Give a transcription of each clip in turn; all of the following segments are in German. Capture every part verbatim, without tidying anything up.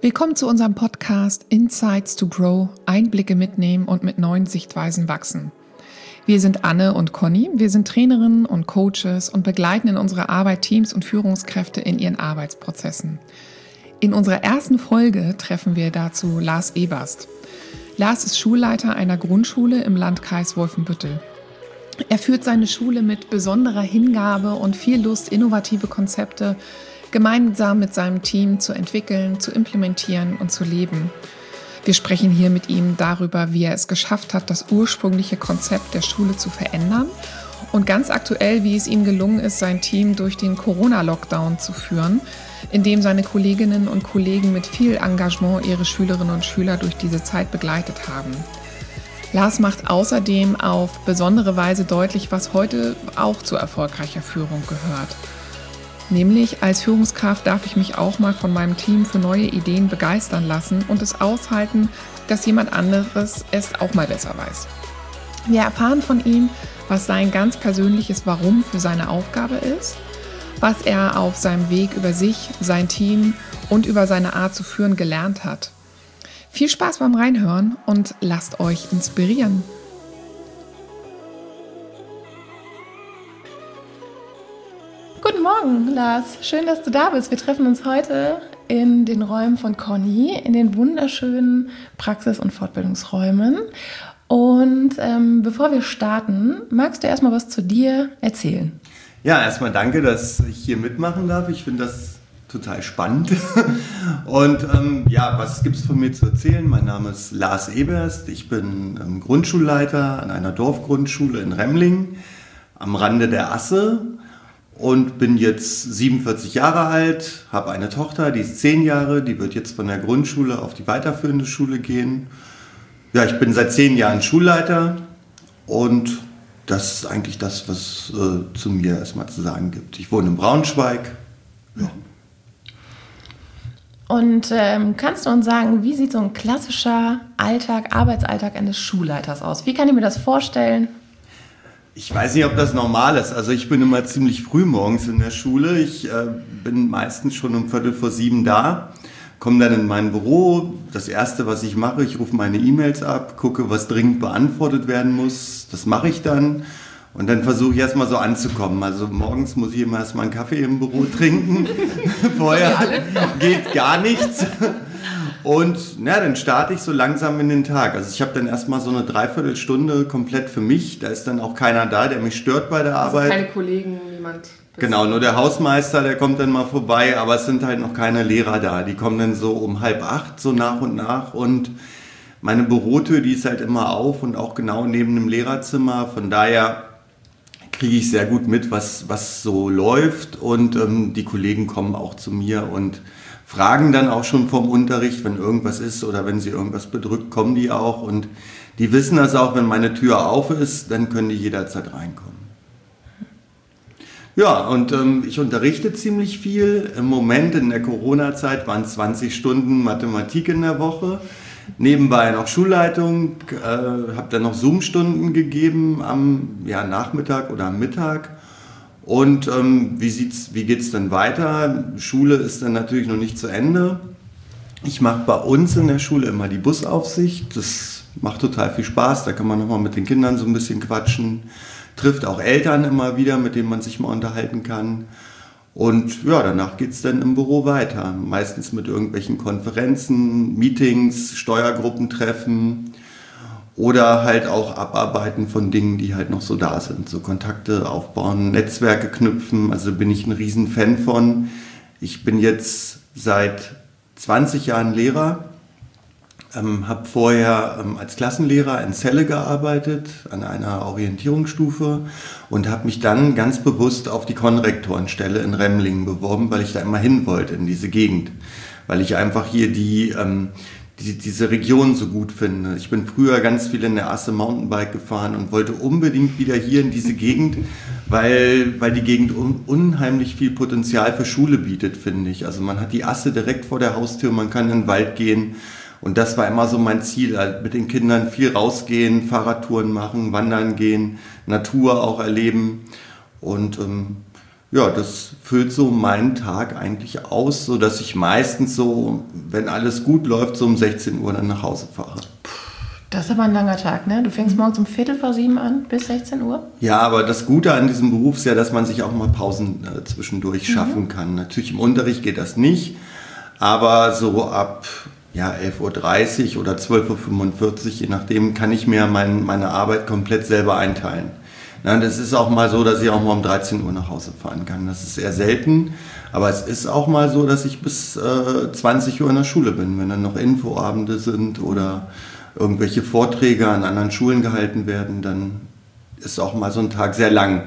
Willkommen zu unserem Podcast Insights to Grow, Einblicke mitnehmen und mit neuen Sichtweisen wachsen. Wir sind Anne und Conny, wir sind Trainerinnen und Coaches und begleiten in unserer Arbeit Teams und Führungskräfte in ihren Arbeitsprozessen. In unserer ersten Folge treffen wir dazu Lars Eberst. Lars ist Schulleiter einer Grundschule im Landkreis Wolfenbüttel. Er führt seine Schule mit besonderer Hingabe und viel Lust, innovative Konzepte gemeinsam mit seinem Team zu entwickeln, zu implementieren und zu leben. Wir sprechen hier mit ihm darüber, wie er es geschafft hat, das ursprüngliche Konzept der Schule zu verändern und ganz aktuell, wie es ihm gelungen ist, sein Team durch den Corona-Lockdown zu führen, in dem seine Kolleginnen und Kollegen mit viel Engagement ihre Schülerinnen und Schüler durch diese Zeit begleitet haben. Lars macht außerdem auf besondere Weise deutlich, was heute auch zu erfolgreicher Führung gehört. Nämlich, als Führungskraft darf ich mich auch mal von meinem Team für neue Ideen begeistern lassen und es aushalten, dass jemand anderes es auch mal besser weiß. Wir erfahren von ihm, was sein ganz persönliches Warum für seine Aufgabe ist, was er auf seinem Weg über sich, sein Team und über seine Art zu führen gelernt hat. Viel Spaß beim Reinhören und lasst euch inspirieren. Guten Morgen, Lars. Schön, dass du da bist. Wir treffen uns heute in den Räumen von Conny, in den wunderschönen Praxis- und Fortbildungsräumen. Und ähm, bevor wir starten, magst du erstmal was zu dir erzählen? Ja, erstmal danke, dass ich hier mitmachen darf. Ich finde das total spannend. Und ähm, ja, was gibt es von mir zu erzählen? Mein Name ist Lars Eberst. Ich bin ähm, Grundschulleiter an einer Dorfgrundschule in Remling am Rande der Asse. Und bin jetzt siebenundvierzig Jahre alt, habe eine Tochter, die ist zehn Jahre, die wird jetzt von der Grundschule auf die weiterführende Schule gehen. Ja, ich bin seit zehn Jahren Schulleiter und das ist eigentlich das, was äh, zu mir erstmal zu sagen gibt. Ich wohne in Braunschweig. Ja. Und ähm, kannst du uns sagen, wie sieht so ein klassischer Alltag, Arbeitsalltag eines Schulleiters aus? Wie kann ich mir das vorstellen? Ich weiß nicht, ob das normal ist. Also ich bin immer ziemlich früh morgens in der Schule. Ich äh, bin meistens schon um Viertel vor sieben da, komme dann in mein Büro. Das Erste, was ich mache, ich rufe meine E-Mails ab, gucke, was dringend beantwortet werden muss. Das mache ich dann. Und dann versuche ich erstmal so anzukommen. Also morgens muss ich immer erstmal einen Kaffee im Büro trinken. Vorher geht gar nichts. Und na, dann starte ich so langsam in den Tag. Also ich habe dann erstmal so eine Dreiviertelstunde komplett für mich. Da ist dann auch keiner da, der mich stört bei der also Arbeit. Keine Kollegen, niemand. Genau, nur der Hausmeister, der kommt dann mal vorbei. Aber es sind halt noch keine Lehrer da. Die kommen dann so um halb acht, so nach und nach. Und meine Bürotür, die ist halt immer auf und auch genau neben dem Lehrerzimmer. Von daher kriege ich sehr gut mit, was, was so läuft. Und ähm, die Kollegen kommen auch zu mir und fragen dann auch schon vom Unterricht, wenn irgendwas ist oder wenn sie irgendwas bedrückt, kommen die auch. Und die wissen das auch, wenn meine Tür auf ist, dann können die jederzeit reinkommen. Ja, und ähm, ich unterrichte ziemlich viel. Im Moment in der Corona-Zeit waren zwanzig Stunden Mathematik in der Woche. Nebenbei noch Schulleitung, äh, habe dann noch Zoom-Stunden gegeben am ja, Nachmittag oder am Mittag. Und ähm, wie, sieht's, wie geht es denn weiter? Schule ist dann natürlich noch nicht zu Ende. Ich mache bei uns in der Schule immer die Busaufsicht. Das macht total viel Spaß. Da kann man nochmal mit den Kindern so ein bisschen quatschen. Trifft auch Eltern immer wieder, mit denen man sich mal unterhalten kann. Und ja, danach geht es dann im Büro weiter. Meistens mit irgendwelchen Konferenzen, Meetings, Steuergruppentreffen. Oder halt auch Abarbeiten von Dingen, die halt noch so da sind. So Kontakte aufbauen, Netzwerke knüpfen. Also bin ich ein riesen Fan von. Ich bin jetzt seit zwanzig Jahren Lehrer. Ähm, habe vorher ähm, als Klassenlehrer in Celle gearbeitet, an einer Orientierungsstufe. Und habe mich dann ganz bewusst auf die Konrektorenstelle in Remlingen beworben, weil ich da immer hin wollte, in diese Gegend. Weil ich einfach hier die... Ähm, Die, diese Region so gut finde. Ich bin früher ganz viel in der Asse Mountainbike gefahren und wollte unbedingt wieder hier in diese Gegend, weil, weil die Gegend un, unheimlich viel Potenzial für Schule bietet, finde ich. Also man hat die Asse direkt vor der Haustür, man kann in den Wald gehen und das war immer so mein Ziel, halt mit den Kindern viel rausgehen, Fahrradtouren machen, wandern gehen, Natur auch erleben und ähm, ja, das füllt so meinen Tag eigentlich aus, sodass ich meistens so, wenn alles gut läuft, so um sechzehn Uhr dann nach Hause fahre. Das ist aber ein langer Tag, ne? Du fängst morgens um Viertel vor sieben an bis sechzehn Uhr? Ja, aber das Gute an diesem Beruf ist ja, dass man sich auch mal Pausen äh, zwischendurch mhm. schaffen kann. Natürlich im Unterricht geht das nicht, aber so ab ja, elf Uhr dreißig oder zwölf Uhr fünfundvierzig, je nachdem, kann ich mir mein, meine Arbeit komplett selber einteilen. Na, das ist auch mal so, dass ich auch mal um dreizehn Uhr nach Hause fahren kann. Das ist eher selten, aber es ist auch mal so, dass ich bis äh, zwanzig Uhr in der Schule bin, wenn dann noch Infoabende sind oder irgendwelche Vorträge an anderen Schulen gehalten werden, dann ist auch mal so ein Tag sehr lang.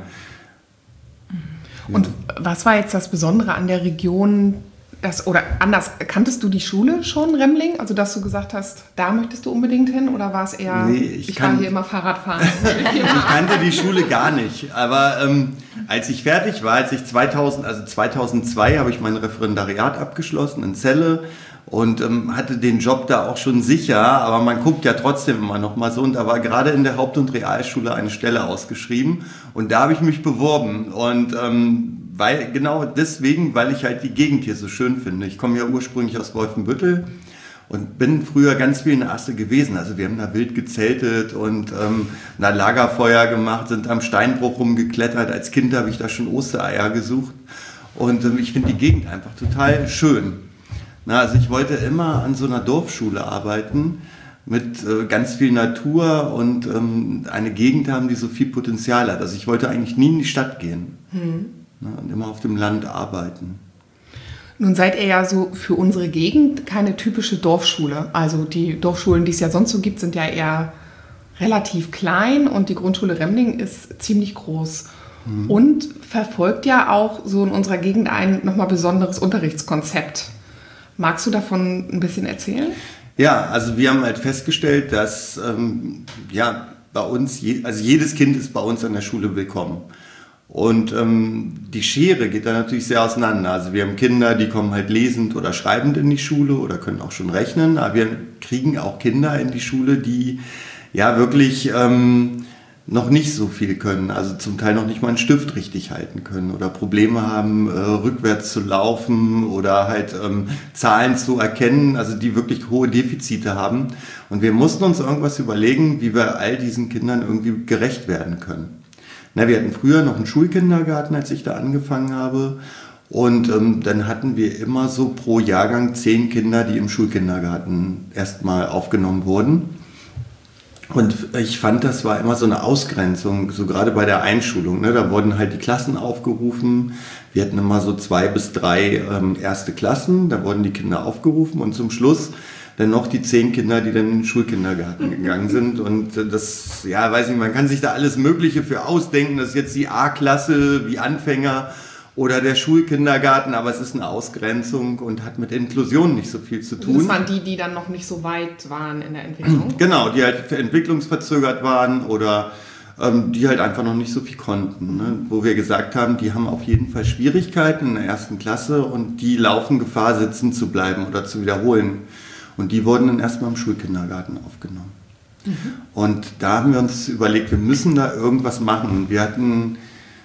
Und was war jetzt das Besondere an der Region, das, oder anders, kanntest du die Schule schon, Remling? Also dass du gesagt hast, da möchtest du unbedingt hin, oder war es eher, nee, ich, ich kann, war hier immer Fahrradfahren? Ich kannte die Schule gar nicht, aber ähm, als ich fertig war, als ich zweitausend, also zweitausendzwei habe ich mein Referendariat abgeschlossen in Celle, und ähm, hatte den Job da auch schon sicher, aber man guckt ja trotzdem immer noch mal so, und da war gerade in der Haupt- und Realschule eine Stelle ausgeschrieben und da habe ich mich beworben, und ähm, weil, genau deswegen, weil ich halt die Gegend hier so schön finde. Ich komme ja ursprünglich aus Wolfenbüttel und bin früher ganz viel in der Asse gewesen. Also wir haben da wild gezeltet und ähm, ein Lagerfeuer gemacht, sind am Steinbruch rumgeklettert. Als Kind habe ich da schon Ostereier gesucht, und ähm, ich finde die Gegend einfach total schön. Na, also ich wollte immer an so einer Dorfschule arbeiten mit äh, ganz viel Natur und ähm, eine Gegend haben, die so viel Potenzial hat. Also ich wollte eigentlich nie in die Stadt gehen, hm. na, und immer auf dem Land arbeiten. Nun seid ihr ja so für unsere Gegend keine typische Dorfschule. Also die Dorfschulen, die es ja sonst so gibt, sind ja eher relativ klein, und die Grundschule Remling ist ziemlich groß. Hm. Und verfolgt ja auch so in unserer Gegend ein nochmal besonderes Unterrichtskonzept. Magst du davon ein bisschen erzählen? Ja, also wir haben halt festgestellt, dass ähm, ja, bei uns, je, also jedes Kind ist bei uns an der Schule willkommen. Und ähm, die Schere geht da natürlich sehr auseinander. Also wir haben Kinder, die kommen halt lesend oder schreibend in die Schule oder können auch schon rechnen. Aber wir kriegen auch Kinder in die Schule, die ja wirklich ähm, noch nicht so viel können, also zum Teil noch nicht mal einen Stift richtig halten können oder Probleme haben, äh, rückwärts zu laufen oder halt ähm, Zahlen zu erkennen, also die wirklich hohe Defizite haben. Und wir mussten uns irgendwas überlegen, wie wir all diesen Kindern irgendwie gerecht werden können. Na, wir hatten früher noch einen Schulkindergarten, als ich da angefangen habe, und ähm, dann hatten wir immer so pro Jahrgang zehn Kinder, die im Schulkindergarten erstmal aufgenommen wurden. Und ich fand, das war immer so eine Ausgrenzung, so gerade bei der Einschulung. Ne? Da wurden halt die Klassen aufgerufen. Wir hatten immer so zwei bis drei ähm, erste Klassen. Da wurden die Kinder aufgerufen, und zum Schluss dann noch die zehn Kinder, die dann in den Schulkindergarten gegangen sind. Und das, ja, weiß nicht, man kann sich da alles Mögliche für ausdenken. Das ist jetzt die A-Klasse wie Anfänger oder der Schulkindergarten, aber es ist eine Ausgrenzung und hat mit Inklusion nicht so viel zu tun. Das waren die, die dann noch nicht so weit waren in der Entwicklung? Genau, die halt entwicklungsverzögert waren oder ähm, die halt einfach noch nicht so viel konnten. Ne? Wo wir gesagt haben, die haben auf jeden Fall Schwierigkeiten in der ersten Klasse und die laufen Gefahr, sitzen zu bleiben oder zu wiederholen. Und die wurden dann erstmal im Schulkindergarten aufgenommen. Mhm. Und da haben wir uns überlegt, wir müssen da irgendwas machen. Wir hatten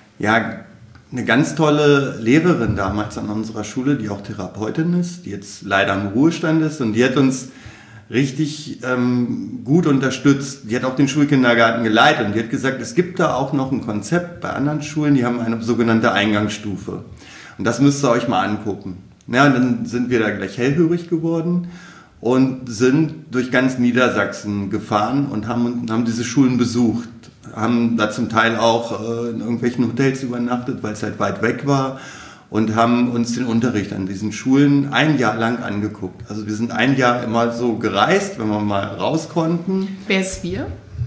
ja eine ganz tolle Lehrerin damals an unserer Schule, die auch Therapeutin ist, die jetzt leider im Ruhestand ist, und die hat uns richtig ähm, gut unterstützt. Die hat auch den Schulkindergarten geleitet und die hat gesagt, es gibt da auch noch ein Konzept bei anderen Schulen, die haben eine sogenannte Eingangsstufe. Und das müsst ihr euch mal angucken. Ja, und dann sind wir da gleich hellhörig geworden und sind durch ganz Niedersachsen gefahren und haben, haben diese Schulen besucht. Haben da zum Teil auch äh, in irgendwelchen Hotels übernachtet, weil es halt weit weg war, und haben uns den Unterricht an diesen Schulen ein Jahr lang angeguckt. Also wir sind ein Jahr immer so gereist, wenn wir mal raus konnten. Wer ist wir?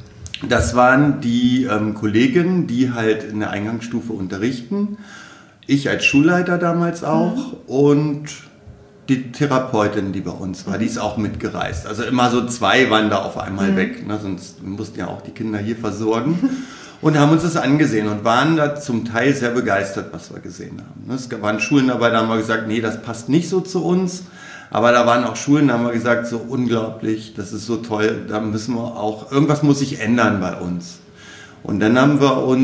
Das waren die ähm, Kolleginnen, die halt in der Eingangsstufe unterrichten. Ich als Schulleiter damals auch, mhm. und die Therapeutin, die bei uns war, die ist auch mitgereist. Also immer so zwei waren da auf einmal mhm. weg, ne? Sonst mussten ja auch die Kinder hier versorgen. Und haben uns das angesehen und waren da zum Teil sehr begeistert, was wir gesehen haben. Es waren Schulen dabei, da haben wir gesagt, nee, das passt nicht so zu uns. Aber da waren auch Schulen, da haben wir gesagt, so unglaublich, das ist so toll, da müssen wir auch, irgendwas muss sich ändern bei uns. Und dann haben wir uns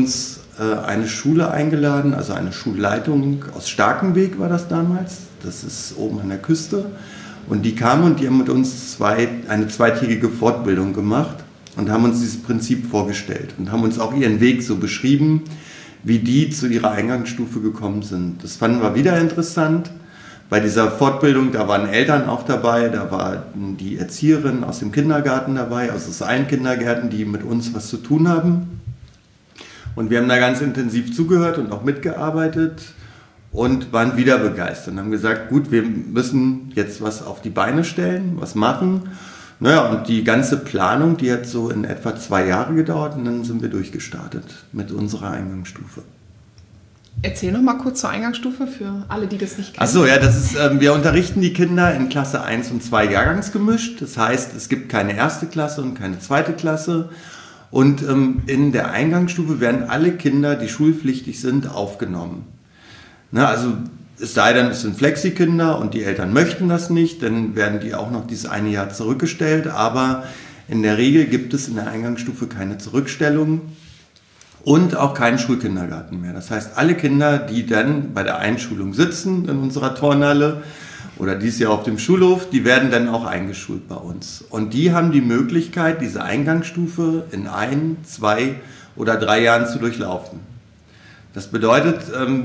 äh, eine Schule eingeladen, also eine Schulleitung aus Starkenweg war das damals. Das ist oben an der Küste. Und die kamen und die haben mit uns zwei, eine zweitägige Fortbildung gemacht und haben uns dieses Prinzip vorgestellt und haben uns auch ihren Weg so beschrieben, wie die zu ihrer Eingangsstufe gekommen sind. Das fanden wir wieder interessant. Bei dieser Fortbildung, da waren Eltern auch dabei, da war die Erzieherin aus dem Kindergarten dabei, also aus allen Kindergärten, die mit uns was zu tun haben. Und wir haben da ganz intensiv zugehört und auch mitgearbeitet und waren wieder begeistert und haben gesagt, gut, wir müssen jetzt was auf die Beine stellen, was machen. Naja, und die ganze Planung, die hat so in etwa zwei Jahre gedauert und dann sind wir durchgestartet mit unserer Eingangsstufe. Erzähl noch mal kurz zur Eingangsstufe für alle, die das nicht kennen. Achso, ja, das ist, ähm, wir unterrichten die Kinder in Klasse eins und zwei jahrgangsgemischt. Das heißt, es gibt keine erste Klasse und keine zweite Klasse. Und ähm, in der Eingangsstufe werden alle Kinder, die schulpflichtig sind, aufgenommen. Na, also es sei denn, es sind Flexikinder und die Eltern möchten das nicht, dann werden die auch noch dieses eine Jahr zurückgestellt. Aber in der Regel gibt es in der Eingangsstufe keine Zurückstellung. Und auch keinen Schulkindergarten mehr. Das heißt, alle Kinder, die dann bei der Einschulung sitzen in unserer Turnhalle oder dies Jahr auf dem Schulhof, die werden dann auch eingeschult bei uns. Und die haben die Möglichkeit, diese Eingangsstufe in ein, zwei oder drei Jahren zu durchlaufen. Das bedeutet,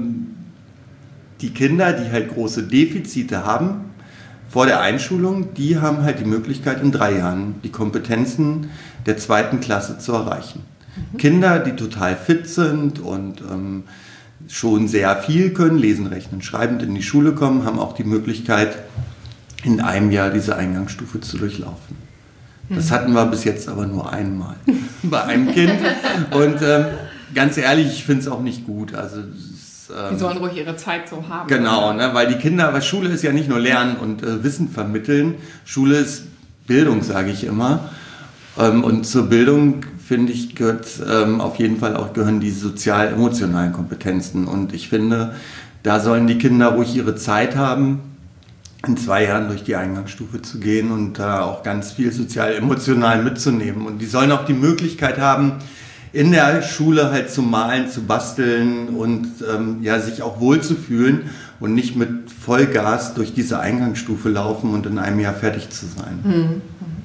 die Kinder, die halt große Defizite haben vor der Einschulung, die haben halt die Möglichkeit, in drei Jahren die Kompetenzen der zweiten Klasse zu erreichen. Kinder, die total fit sind und ähm, schon sehr viel können, lesen, rechnen, schreibend in die Schule kommen, haben auch die Möglichkeit, in einem Jahr diese Eingangsstufe zu durchlaufen. Das hatten wir bis jetzt aber nur einmal bei einem Kind. Und ähm, ganz ehrlich, ich finde es auch nicht gut. Also, es, ähm, die sollen ruhig ihre Zeit so haben. Genau, ne, weil die Kinder, weil Schule ist ja nicht nur Lernen und äh, Wissen vermitteln. Schule ist Bildung, sage ich immer. Ähm, und zur Bildung, finde ich, gehört ähm, auf jeden Fall auch gehören die sozial-emotionalen Kompetenzen. Und ich finde, da sollen die Kinder ruhig ihre Zeit haben, in zwei Jahren durch die Eingangsstufe zu gehen und da auch ganz viel sozial-emotional mitzunehmen. Und die sollen auch die Möglichkeit haben, in der Schule halt zu malen, zu basteln und ähm, ja, sich auch wohlzufühlen und nicht mit Vollgas durch diese Eingangsstufe laufen und in einem Jahr fertig zu sein. Mhm.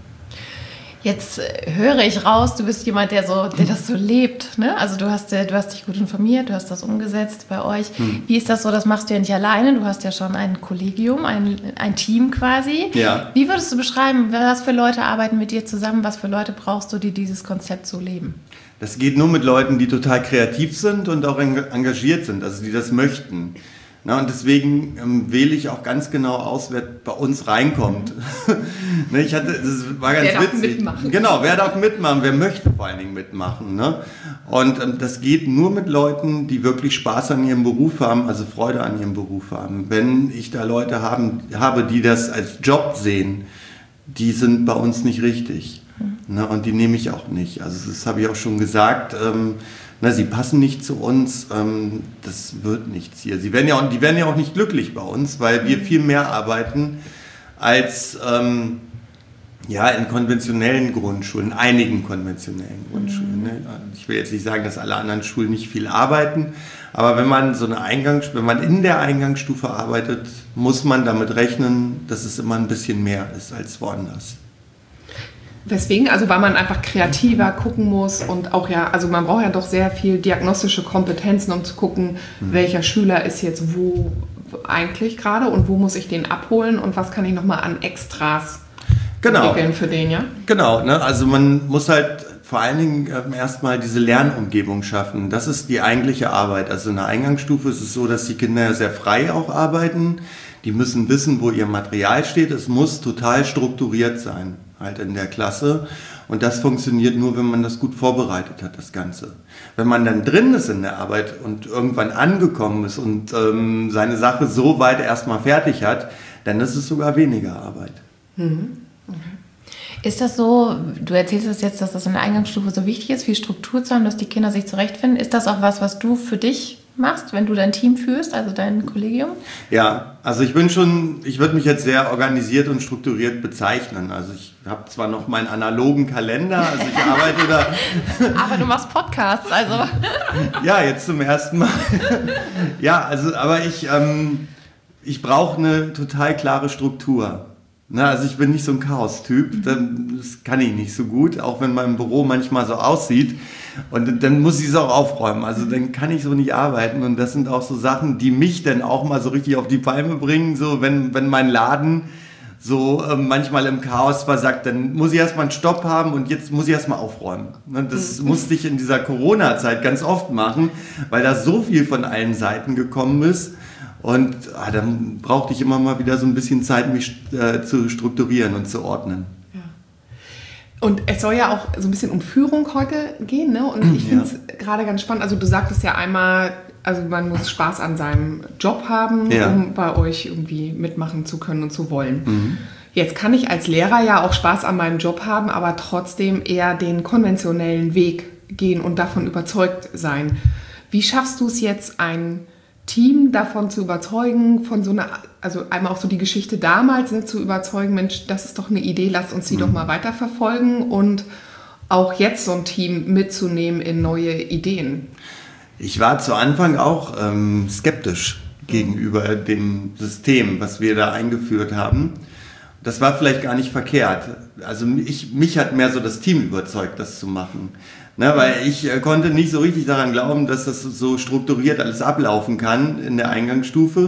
Jetzt höre ich raus, du bist jemand, der, so, der das so lebt. Ne? Also du hast, du hast dich gut informiert, du hast das umgesetzt bei euch. Hm. Wie ist das so? Das machst du ja nicht alleine. Du hast ja schon ein Kollegium, ein, ein Team quasi. Ja. Wie würdest du beschreiben, was für Leute arbeiten mit dir zusammen? Was für Leute brauchst du, die dieses Konzept so leben? Das geht nur mit Leuten, die total kreativ sind und auch engagiert sind, also die das möchten. Na, und deswegen ähm, wähle ich auch ganz genau aus, wer bei uns reinkommt. ne, ich hatte, das war ganz wer witzig. Darf mitmachen. Genau, wer darf mitmachen, wer möchte vor allen Dingen mitmachen. Ne? Und ähm, das geht nur mit Leuten, die wirklich Spaß an ihrem Beruf haben, also Freude an ihrem Beruf haben. Wenn ich da Leute haben, habe, die das als Job sehen, die sind bei uns nicht richtig. Mhm. Ne? Und die nehme ich auch nicht. Also das habe ich auch schon gesagt. Ähm, Na, sie passen nicht zu uns, ähm, das wird nichts hier. Sie werden ja auch, die werden ja auch nicht glücklich bei uns, weil wir viel mehr arbeiten als ähm, ja, in konventionellen Grundschulen, in einigen konventionellen Grundschulen. Ne? Ich will jetzt nicht sagen, dass alle anderen Schulen nicht viel arbeiten, aber wenn man so eine Eingangs, wenn man in der Eingangsstufe arbeitet, muss man damit rechnen, dass es immer ein bisschen mehr ist als woanders. Weswegen? Also weil man einfach kreativer gucken muss und auch ja, also man braucht ja doch sehr viel diagnostische Kompetenzen, um zu gucken, mhm. welcher Schüler ist jetzt wo eigentlich gerade und wo muss ich den abholen und was kann ich nochmal an Extras genau. entwickeln für den, ja? Genau, ne? Also man muss halt vor allen Dingen äh, erstmal diese Lernumgebung schaffen. Das ist die eigentliche Arbeit. Also in der Eingangsstufe ist es so, dass die Kinder ja sehr frei auch arbeiten. Die müssen wissen, wo ihr Material steht. Es muss total strukturiert sein. Halt in der Klasse. Und das funktioniert nur, wenn man das gut vorbereitet hat, das Ganze. Wenn man dann drin ist in der Arbeit und irgendwann angekommen ist und ähm, seine Sache so weit erstmal fertig hat, dann ist es sogar weniger Arbeit. Mhm. Okay. Ist das so, du erzählst es jetzt, dass das in der Eingangsstufe so wichtig ist, viel Struktur zu haben, dass die Kinder sich zurechtfinden. Ist das auch was, was du für dich machst, wenn du dein Team führst, also dein Kollegium? Ja, also ich bin schon, ich würde mich jetzt sehr organisiert und strukturiert bezeichnen. Also ich habe zwar noch meinen analogen Kalender, also ich arbeite da... Aber du machst Podcasts, also... Ja, jetzt zum ersten Mal. Ja, also aber ich, ähm, ich brauche eine total klare Struktur. Na, also ich bin nicht so ein Chaos-Typ, das kann ich nicht so gut, auch wenn mein Büro manchmal so aussieht. Und dann muss ich es auch aufräumen, also dann kann ich so nicht arbeiten. Und das sind auch so Sachen, die mich dann auch mal so richtig auf die Palme bringen, so wenn, wenn mein Laden so äh, manchmal im Chaos versagt, dann muss ich erstmal einen Stopp haben und jetzt muss ich erstmal aufräumen. Das mhm. musste ich in dieser Corona-Zeit ganz oft machen, weil da so viel von allen Seiten gekommen ist. Und ah, dann brauchte ich immer mal wieder so ein bisschen Zeit, mich äh, zu strukturieren und zu ordnen. Ja. Und es soll ja auch so ein bisschen um Führung heute gehen, ne? Und ich finde es ja. gerade ganz spannend. Also du sagtest ja einmal, also man muss Spaß an seinem Job haben, ja. um bei euch irgendwie mitmachen zu können und zu wollen. Mhm. Jetzt kann ich als Lehrer ja auch Spaß an meinem Job haben, aber trotzdem eher den konventionellen Weg gehen und davon überzeugt sein. Wie schaffst du es jetzt, ein Team davon zu überzeugen, von so einer, also einmal auch so die Geschichte damals, ne, zu überzeugen, Mensch, das ist doch eine Idee, lasst uns die mhm. doch mal weiterverfolgen und auch jetzt so ein Team mitzunehmen in neue Ideen? Ich war zu Anfang auch ähm, skeptisch gegenüber dem System, was wir da eingeführt haben. Das war vielleicht gar nicht verkehrt. Also ich, mich hat mehr so das Team überzeugt, das zu machen. Ne, weil ich äh, konnte nicht so richtig daran glauben, dass das so strukturiert alles ablaufen kann in der Eingangsstufe.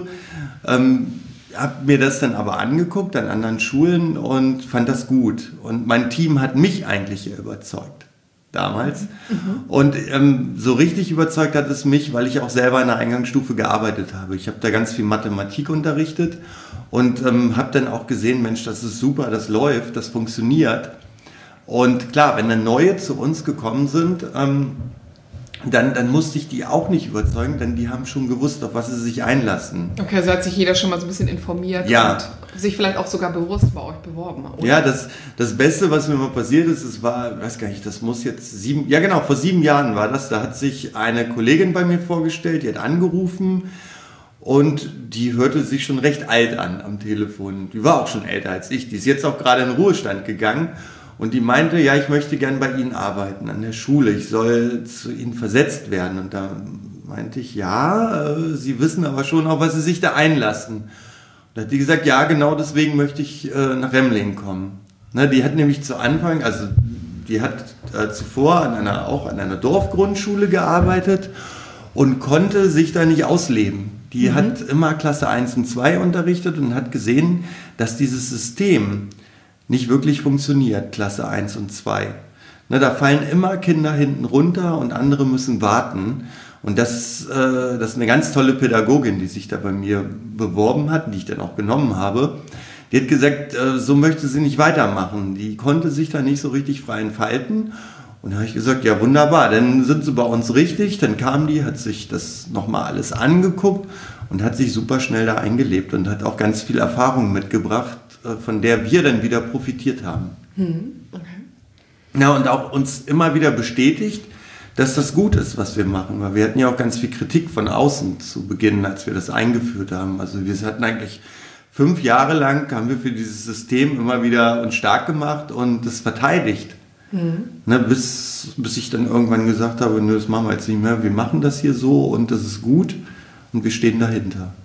Ähm, habe mir das dann aber angeguckt an anderen Schulen und fand das gut. Und mein Team hat mich eigentlich überzeugt damals. Mhm. Und ähm, so richtig überzeugt hat es mich, weil ich auch selber in der Eingangsstufe gearbeitet habe. Ich habe da ganz viel Mathematik unterrichtet und ähm, habe dann auch gesehen, Mensch, das ist super, das läuft, das funktioniert. Und klar, wenn dann Neue zu uns gekommen sind, ähm, dann, dann musste ich die auch nicht überzeugen, denn die haben schon gewusst, auf was sie sich einlassen. Okay, also hat sich jeder schon mal so ein bisschen informiert ja. und sich vielleicht auch sogar bewusst bei euch beworben. Oder? Ja, das, das Beste, was mir mal passiert ist, es war, ich weiß gar nicht, das muss jetzt sieben, ja genau, vor sieben Jahren war das, da hat sich eine Kollegin bei mir vorgestellt, die hat angerufen und die hörte sich schon recht alt an am Telefon. Die war auch schon älter als ich, die ist jetzt auch gerade in den Ruhestand gegangen. Und die meinte, ja, ich möchte gern bei Ihnen arbeiten, an der Schule, ich soll zu Ihnen versetzt werden. Und da meinte ich, ja, äh, Sie wissen aber schon auch, was Sie sich da einlassen. Und da hat die gesagt, ja, genau deswegen möchte ich äh, nach Remling kommen. Ne, die hat nämlich zu Anfang, also die hat äh, zuvor an einer, auch an einer Dorfgrundschule gearbeitet und konnte sich da nicht ausleben. Die mhm. hat immer Klasse eins und zwei unterrichtet und hat gesehen, dass dieses System nicht wirklich funktioniert, Klasse eins und zwei. Ne, da fallen immer Kinder hinten runter und andere müssen warten. Und das, äh, das ist eine ganz tolle Pädagogin, die sich da bei mir beworben hat, die ich dann auch genommen habe. Die hat gesagt, äh, so möchte sie nicht weitermachen. Die konnte sich da nicht so richtig frei entfalten. Und da habe ich gesagt, ja wunderbar, dann sind sie bei uns richtig. Dann kam die, hat sich das nochmal alles angeguckt und hat sich super schnell da eingelebt und hat auch ganz viel Erfahrung mitgebracht, von der wir dann wieder profitiert haben. Hm, okay. Ja, und auch uns immer wieder bestätigt, dass das gut ist, was wir machen. Weil wir hatten ja auch ganz viel Kritik von außen zu Beginn, als wir das eingeführt haben. Also wir hatten eigentlich fünf Jahre lang, haben wir für dieses System immer wieder uns stark gemacht und es verteidigt. Hm. Ne, bis, bis ich dann irgendwann gesagt habe, nö, das machen wir jetzt nicht mehr. Wir machen das hier so und das ist gut und wir stehen dahinter.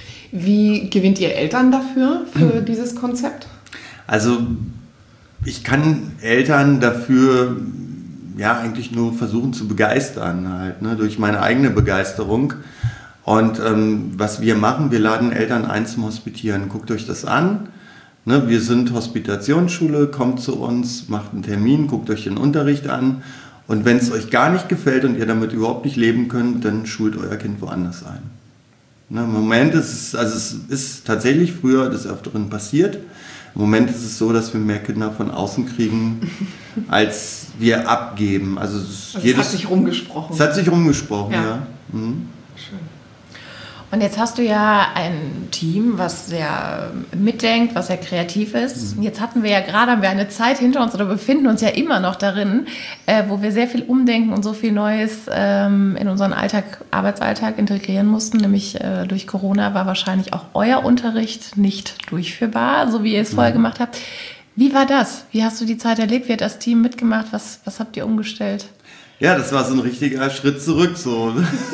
Wie gewinnt ihr Eltern dafür, für dieses Konzept? Also ich kann Eltern dafür ja eigentlich nur versuchen zu begeistern, halt, ne, durch meine eigene Begeisterung. Und ähm, was wir machen, wir laden Eltern ein zum Hospitieren. Guckt euch das an. Ne, wir sind Hospitationsschule, kommt zu uns, macht einen Termin, guckt euch den Unterricht an. Und wenn es euch gar nicht gefällt und ihr damit überhaupt nicht leben könnt, dann schult euer Kind woanders ein. Ne, im Moment ist es, also es ist tatsächlich früher des Öfteren passiert. Im Moment ist es so, dass wir mehr Kinder von außen kriegen, als wir abgeben. Also, es, also jedes, es hat sich rumgesprochen. Es hat sich rumgesprochen, ja. ja. Mhm. Schön. Und jetzt hast du ja ein Team, was sehr mitdenkt, was sehr kreativ ist. Mhm. Jetzt hatten wir ja gerade, haben wir eine Zeit hinter uns oder befinden uns ja immer noch darin, äh, wo wir sehr viel umdenken und so viel Neues ähm, in unseren Alltag, Arbeitsalltag integrieren mussten. Nämlich äh, durch Corona war wahrscheinlich auch euer Unterricht nicht durchführbar, so wie ihr es vorher mhm. gemacht habt. Wie war das? Wie hast du die Zeit erlebt? Wie hat das Team mitgemacht? Was, was habt ihr umgestellt? Ja, das war so ein richtiger Schritt zurück. So.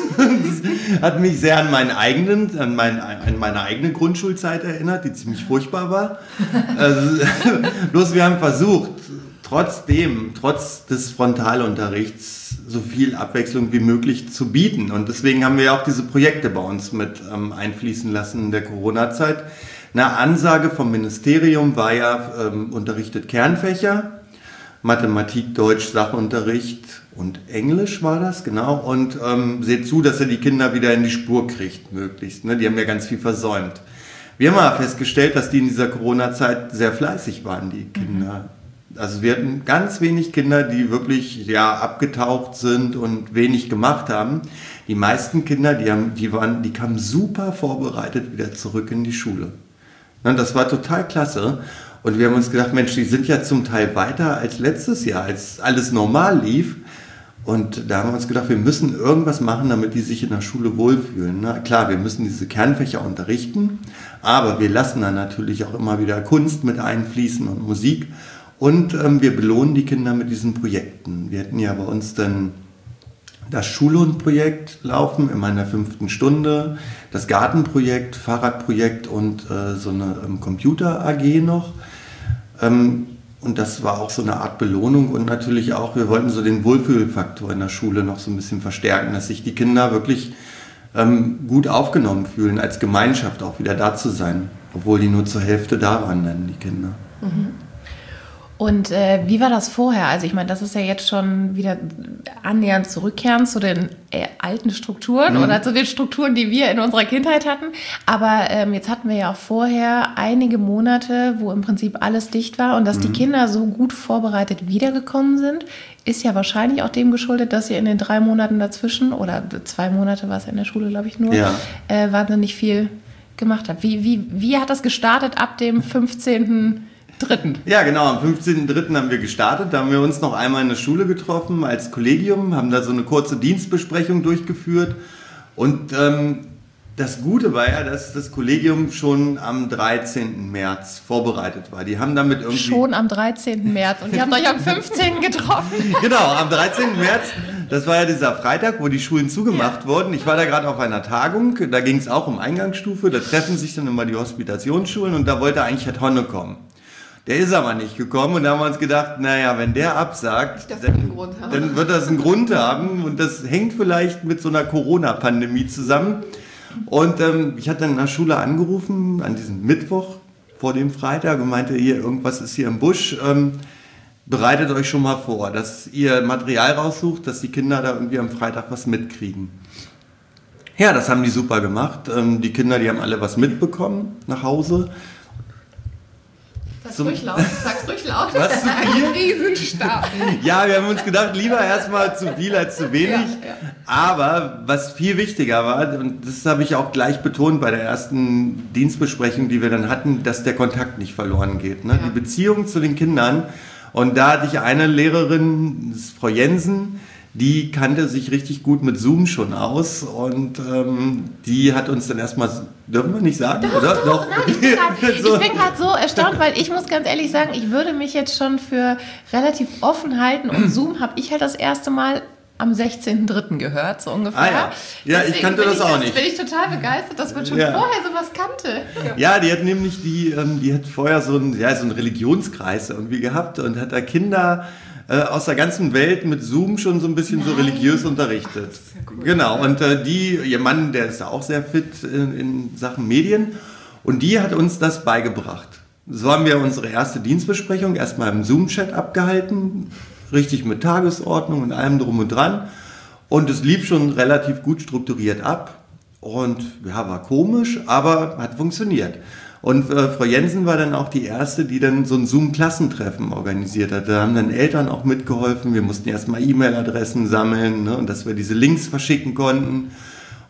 Das hat mich sehr an meinen eigenen, an, mein, an meine eigene Grundschulzeit erinnert, die ziemlich furchtbar war. Also, bloß wir haben versucht, trotzdem, trotz des Frontalunterrichts, so viel Abwechslung wie möglich zu bieten. Und deswegen haben wir ja auch diese Projekte bei uns mit ähm, einfließen lassen in der Corona-Zeit. Eine Ansage vom Ministerium war ja, ähm, unterrichtet Kernfächer, Mathematik, Deutsch, Sachunterricht und Englisch war das, genau. Und ähm, seht zu, dass ihr die Kinder wieder in die Spur kriegt, möglichst. Ne? Die haben ja ganz viel versäumt. Wir haben aber festgestellt, dass die in dieser Corona-Zeit sehr fleißig waren, die Kinder. Mhm. Also wir hatten ganz wenig Kinder, die wirklich ja, abgetaucht sind und wenig gemacht haben. Die meisten Kinder, die, haben, die, waren, die kamen super vorbereitet wieder zurück in die Schule. Ne? Das war total klasse. Und wir haben uns gedacht, Mensch, die sind ja zum Teil weiter als letztes Jahr, als alles normal lief. Und da haben wir uns gedacht, wir müssen irgendwas machen, damit die sich in der Schule wohlfühlen. Na klar, wir müssen diese Kernfächer unterrichten, aber wir lassen dann natürlich auch immer wieder Kunst mit einfließen und Musik. Und ähm, wir belohnen die Kinder mit diesen Projekten. Wir hatten ja bei uns dann das Schulhundprojekt laufen, immer in der fünften Stunde, das Gartenprojekt, Fahrradprojekt und äh, so eine ähm, Computer-A G noch. Ähm, und das war auch so eine Art Belohnung und natürlich auch, wir wollten so den Wohlfühlfaktor in der Schule noch so ein bisschen verstärken, dass sich die Kinder wirklich ähm, gut aufgenommen fühlen, als Gemeinschaft auch wieder da zu sein, obwohl die nur zur Hälfte da waren dann, die Kinder. Mhm. Und äh, wie war das vorher? Also ich meine, das ist ja jetzt schon wieder annähernd zurückkehren zu den äh, alten Strukturen mhm. oder zu den Strukturen, die wir in unserer Kindheit hatten. Aber ähm, jetzt hatten wir ja auch vorher einige Monate, wo im Prinzip alles dicht war. Und dass mhm. die Kinder so gut vorbereitet wiedergekommen sind, ist ja wahrscheinlich auch dem geschuldet, dass sie in den drei Monaten dazwischen, oder zwei Monate war es in der Schule, glaube ich nur, ja. äh, wahnsinnig viel gemacht habt. Wie, wie, wie hat das gestartet ab dem fünfzehnten Dritten. Ja, genau, am fünfzehnten dritten haben wir gestartet. Da haben wir uns noch einmal in der Schule getroffen als Kollegium, haben da so eine kurze Dienstbesprechung durchgeführt. Und ähm, das Gute war ja, dass das Kollegium schon am dreizehnten März vorbereitet war. Die haben damit irgendwie... Schon am dreizehnten März und ihr habt euch am fünfzehnten getroffen. Genau, am dreizehnten März. Das war ja dieser Freitag, wo die Schulen zugemacht ja. wurden. Ich war da gerade auf einer Tagung, da ging es auch um Eingangsstufe. Da treffen sich dann immer die Hospitationsschulen und da wollte eigentlich Herr Tonne kommen. Der ist aber nicht gekommen und da haben wir uns gedacht, naja, wenn der absagt, dann, dann wird das einen Grund haben und das hängt vielleicht mit so einer Corona-Pandemie zusammen. Und ähm, ich hatte dann in der Schule angerufen, an diesem Mittwoch vor dem Freitag und meinte, hier, irgendwas ist hier im Busch, ähm, bereitet euch schon mal vor, dass ihr Material raussucht, dass die Kinder da irgendwie am Freitag was mitkriegen. Ja, das haben die super gemacht. Ähm, die Kinder, die haben alle was mitbekommen nach Hause. Sag's ruhig laut, sag's ruhig laut. Was zu viel? Ein Riesenstab. Ja, wir haben uns gedacht, lieber erstmal zu viel als zu wenig. Ja, ja. Aber was viel wichtiger war, und das habe ich auch gleich betont bei der ersten Dienstbesprechung, die wir dann hatten, dass der Kontakt nicht verloren geht. Ne? Ja. Die Beziehung zu den Kindern. Und da hatte ich eine Lehrerin, das ist Frau Jensen, die kannte sich richtig gut mit Zoom schon aus und ähm, die hat uns dann erstmal, dürfen wir nicht sagen, doch, oder? Doch, doch. Nein, ich bin gerade so. so erstaunt, weil ich muss ganz ehrlich sagen, ich würde mich jetzt schon für relativ offen halten und Zoom habe ich halt das erste Mal am sechzehnten dritten gehört, so ungefähr. Ah, ja, ja ich kannte das auch nicht. Bin ich total begeistert, dass man schon ja. vorher sowas kannte. Ja, die hat nämlich die, ähm, die hat vorher so einen, ja, so einen Religionskreis irgendwie gehabt und hat da Kinder äh, aus der ganzen Welt mit Zoom schon so ein bisschen Nein. so religiös unterrichtet. Ach, cool. Genau, und äh, die, ihr Mann, der ist da auch sehr fit in, in Sachen Medien und die hat uns das beigebracht. So haben wir unsere erste Dienstbesprechung erstmal im Zoom-Chat abgehalten, richtig mit Tagesordnung und allem drum und dran. Und es lief schon relativ gut strukturiert ab. Und ja, war komisch, aber hat funktioniert. Und äh, Frau Jensen war dann auch die Erste, die dann so ein Zoom-Klassentreffen organisiert hat. Da haben dann Eltern auch mitgeholfen. Wir mussten erstmal E-Mail-Adressen sammeln, ne, und dass wir diese Links verschicken konnten.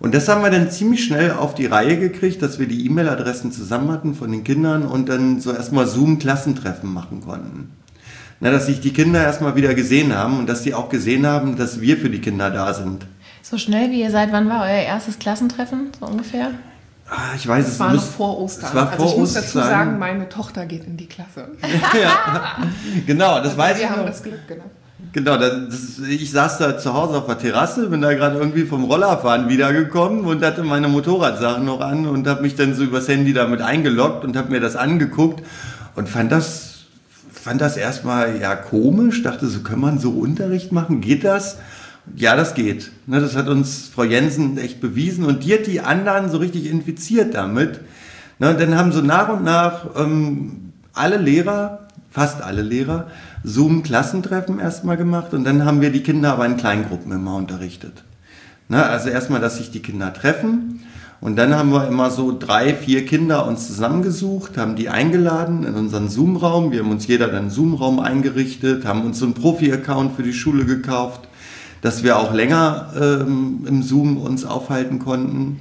Und das haben wir dann ziemlich schnell auf die Reihe gekriegt, dass wir die E-Mail-Adressen zusammen hatten von den Kindern und dann so erstmal Zoom-Klassentreffen machen konnten. Na, dass sich die Kinder erstmal wieder gesehen haben und dass sie auch gesehen haben, dass wir für die Kinder da sind. So schnell wie ihr seid, wann war euer erstes Klassentreffen, so ungefähr? Ah, ich weiß, es es war muss, noch vor Ostern. Es war also vor ich muss Ostern. dazu sagen, meine Tochter geht in die Klasse. Ja, genau, das also weiß wir ich haben noch. das Glück, genau. Genau, das, ich saß da zu Hause auf der Terrasse, bin da gerade irgendwie vom Rollerfahren wiedergekommen und hatte meine Motorradsachen noch an und habe mich dann so übers Handy damit eingeloggt und habe mir das angeguckt und fand das, fand das erstmal ja komisch, dachte so, kann man so Unterricht machen, geht das? Ja, das geht. Ne, das hat uns Frau Jensen echt bewiesen und die hat die anderen so richtig infiziert damit. Ne, und dann haben so nach und nach ähm, alle Lehrer, fast alle Lehrer, Zoom-Klassentreffen erstmal gemacht und dann haben wir die Kinder aber in Kleingruppen immer unterrichtet. Ne, also erstmal, dass sich die Kinder treffen und dann haben wir immer so drei, vier Kinder uns zusammengesucht, haben die eingeladen in unseren Zoom-Raum. Wir haben uns jeder dann einen Zoom-Raum eingerichtet, haben uns so einen Profi-Account für die Schule gekauft, dass wir auch länger ähm, im Zoom uns aufhalten konnten.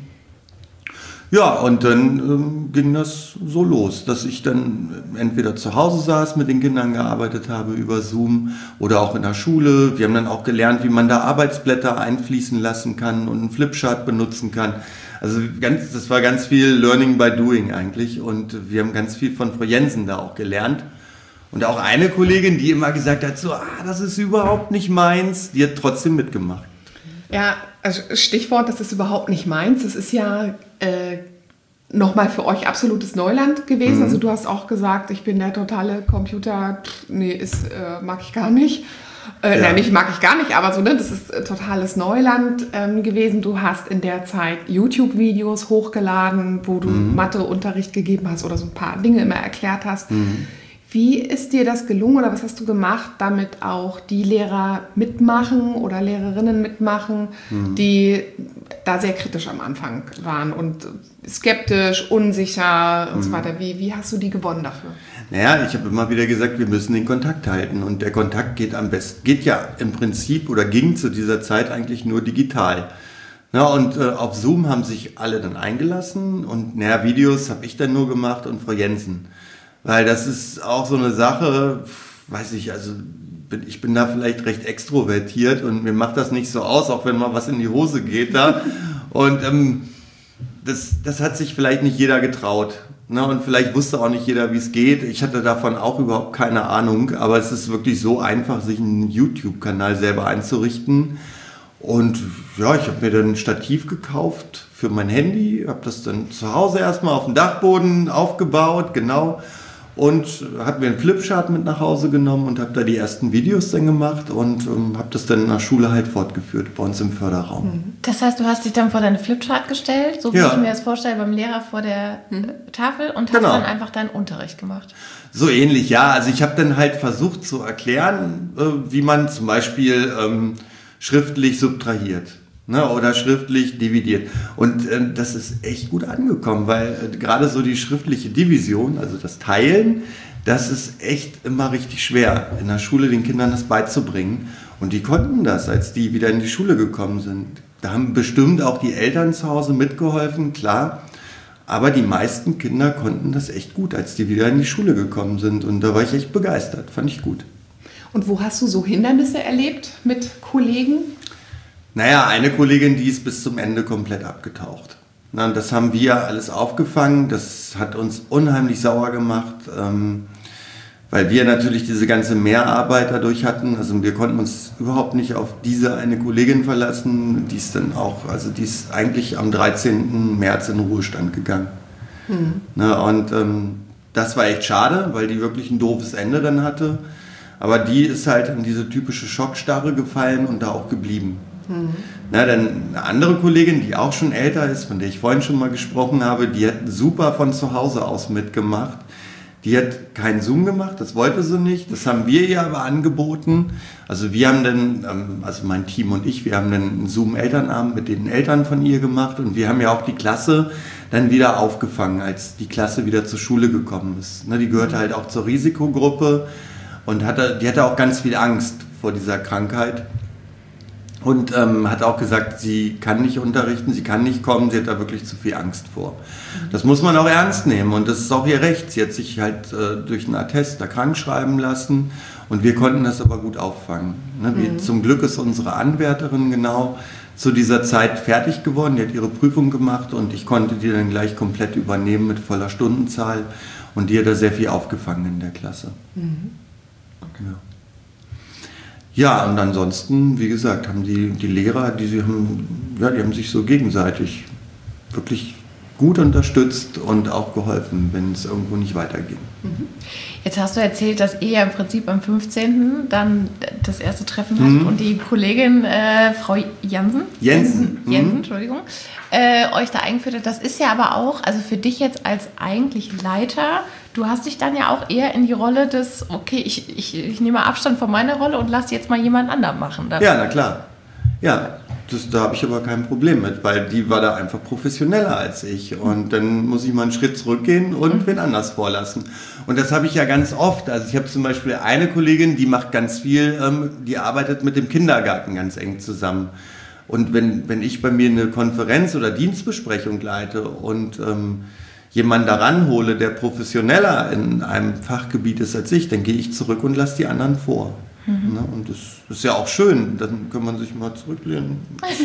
Ja, und dann ähm, ging das so los, dass ich dann entweder zu Hause saß, mit den Kindern gearbeitet habe über Zoom oder auch in der Schule. Wir haben dann auch gelernt, wie man da Arbeitsblätter einfließen lassen kann und einen Flipchart benutzen kann. Also ganz, das war ganz viel Learning by Doing eigentlich und wir haben ganz viel von Frau Jensen da auch gelernt. Und auch eine Kollegin, die immer gesagt hat, so, ah, das ist überhaupt nicht meins, die hat trotzdem mitgemacht. Ja, also Stichwort, das ist überhaupt nicht meins. Das ist ja äh, nochmal für euch absolutes Neuland gewesen. Mhm. Also du hast auch gesagt, ich bin der totale Computer, pff, nee, ist, äh, mag ich gar nicht. Äh, ja. Nein, nicht mag ich gar nicht, aber so, ne, das ist äh, totales Neuland ähm, gewesen. Du hast in der Zeit YouTube-Videos hochgeladen, wo du mhm. Matheunterricht gegeben hast oder so ein paar Dinge immer erklärt hast. Mhm. Wie ist dir das gelungen oder was hast du gemacht, damit auch die Lehrer mitmachen oder Lehrerinnen mitmachen, mhm. die da sehr kritisch am Anfang waren und skeptisch, unsicher und mhm. so weiter? Wie, wie hast du die gewonnen dafür? Naja, ich habe immer wieder gesagt, wir müssen den Kontakt halten und der Kontakt geht am besten, geht ja im Prinzip oder ging zu dieser Zeit eigentlich nur digital. Ja, und äh, auf Zoom haben sich alle dann eingelassen und naja, Videos habe ich dann nur gemacht und Frau Jensen. Weil das ist auch so eine Sache, weiß ich, also bin, ich bin da vielleicht recht extrovertiert und mir macht das nicht so aus, auch wenn mal was in die Hose geht da. Und ähm, das, das hat sich vielleicht nicht jeder getraut. Ne? Und vielleicht wusste auch nicht jeder, wie es geht. Ich hatte davon auch überhaupt keine Ahnung, aber es ist wirklich so einfach, sich einen YouTube-Kanal selber einzurichten. Und ja, ich habe mir dann ein Stativ gekauft für mein Handy, habe das dann zu Hause erstmal auf dem Dachboden aufgebaut, genau. Und habe mir einen Flipchart mit nach Hause genommen und habe da die ersten Videos dann gemacht und ähm, habe das dann in der Schule halt fortgeführt, bei uns im Förderraum. Das heißt, du hast dich dann vor deine Flipchart gestellt, so wie ja. ich mir das vorstelle, beim Lehrer vor der mhm. Tafel und hast genau. dann einfach deinen Unterricht gemacht. So ähnlich, ja. Also ich habe dann halt versucht zu erklären, äh, wie man zum Beispiel ähm, schriftlich subtrahiert. Ne, oder schriftlich dividiert. Und äh, das ist echt gut angekommen, weil äh, gerade so die schriftliche Division, also das Teilen, das ist echt immer richtig schwer, in der Schule den Kindern das beizubringen. Und die konnten das, als die wieder in die Schule gekommen sind. Da haben bestimmt auch die Eltern zu Hause mitgeholfen, klar. Aber die meisten Kinder konnten das echt gut, als die wieder in die Schule gekommen sind. Und da war ich echt begeistert, fand ich gut. Und wo hast du so Hindernisse erlebt mit Kollegen? Naja, eine Kollegin, die ist bis zum Ende komplett abgetaucht. Na, das haben wir alles aufgefangen, das hat uns unheimlich sauer gemacht, ähm, weil wir natürlich diese ganze Mehrarbeit dadurch hatten. Also wir konnten uns überhaupt nicht auf diese eine Kollegin verlassen, die ist dann auch, also die ist eigentlich am dreizehnten März in Ruhestand gegangen. Mhm. Na, und ähm, das war echt schade, weil die wirklich ein doofes Ende dann hatte. Aber die ist halt in diese typische Schockstarre gefallen und da auch geblieben. Mhm. Na, dann eine andere Kollegin, die auch schon älter ist, von der ich vorhin schon mal gesprochen habe, die hat super von zu Hause aus mitgemacht. Die hat keinen Zoom gemacht, das wollte sie nicht, das haben wir ihr aber angeboten. Also wir haben dann, also mein Team und ich, wir haben dann einen Zoom-Elternabend mit den Eltern von ihr gemacht und wir haben ja auch die Klasse dann wieder aufgefangen, als die Klasse wieder zur Schule gekommen ist. Die gehörte halt auch zur Risikogruppe und hatte, die hatte auch ganz viel Angst vor dieser Krankheit. Und ähm, hat auch gesagt, sie kann nicht unterrichten, sie kann nicht kommen, sie hat da wirklich zu viel Angst vor. Das muss man auch ernst nehmen und das ist auch ihr Recht. Sie hat sich halt äh, durch einen Attest da krank schreiben lassen und wir konnten das aber gut auffangen. Ne? Wir, mhm. Zum Glück ist unsere Anwärterin genau zu dieser Zeit fertig geworden, die hat ihre Prüfung gemacht und ich konnte die dann gleich komplett übernehmen mit voller Stundenzahl und die hat da sehr viel aufgefangen in der Klasse. Mhm. Okay. Ja. Ja, und ansonsten, wie gesagt, haben die, die Lehrer, die, sie haben, ja, die haben sich so gegenseitig wirklich gut unterstützt und auch geholfen, wenn es irgendwo nicht weiterging. Jetzt hast du erzählt, dass ihr ja im Prinzip am fünfzehnten dann das erste Treffen habt mhm. und die Kollegin äh, Frau Jansen, Jensen, Jensen, Jensen mhm. Entschuldigung, äh, euch da eingeführt hat. Das ist ja aber auch, also für dich jetzt als eigentlich Leiter, du hast dich dann ja auch eher in die Rolle des, okay, ich, ich, ich nehme Abstand von meiner Rolle und lass jetzt mal jemand anderen machen. Dann. Ja, na klar. Ja, das, da habe ich aber kein Problem mit, weil die war da einfach professioneller als ich. Und dann muss ich mal einen Schritt zurückgehen und mhm. wen anders vorlassen. Und das habe ich ja ganz oft. Also ich habe zum Beispiel eine Kollegin, die macht ganz viel, ähm, die arbeitet mit dem Kindergarten ganz eng zusammen. Und wenn, wenn ich bei mir eine Konferenz oder Dienstbesprechung leite und ähm, jemanden daran hole, der professioneller in einem Fachgebiet ist als ich, dann gehe ich zurück und lasse die anderen vor. Mhm. Ne? Und das, das ist ja auch schön, dann kann man sich mal zurücklehnen.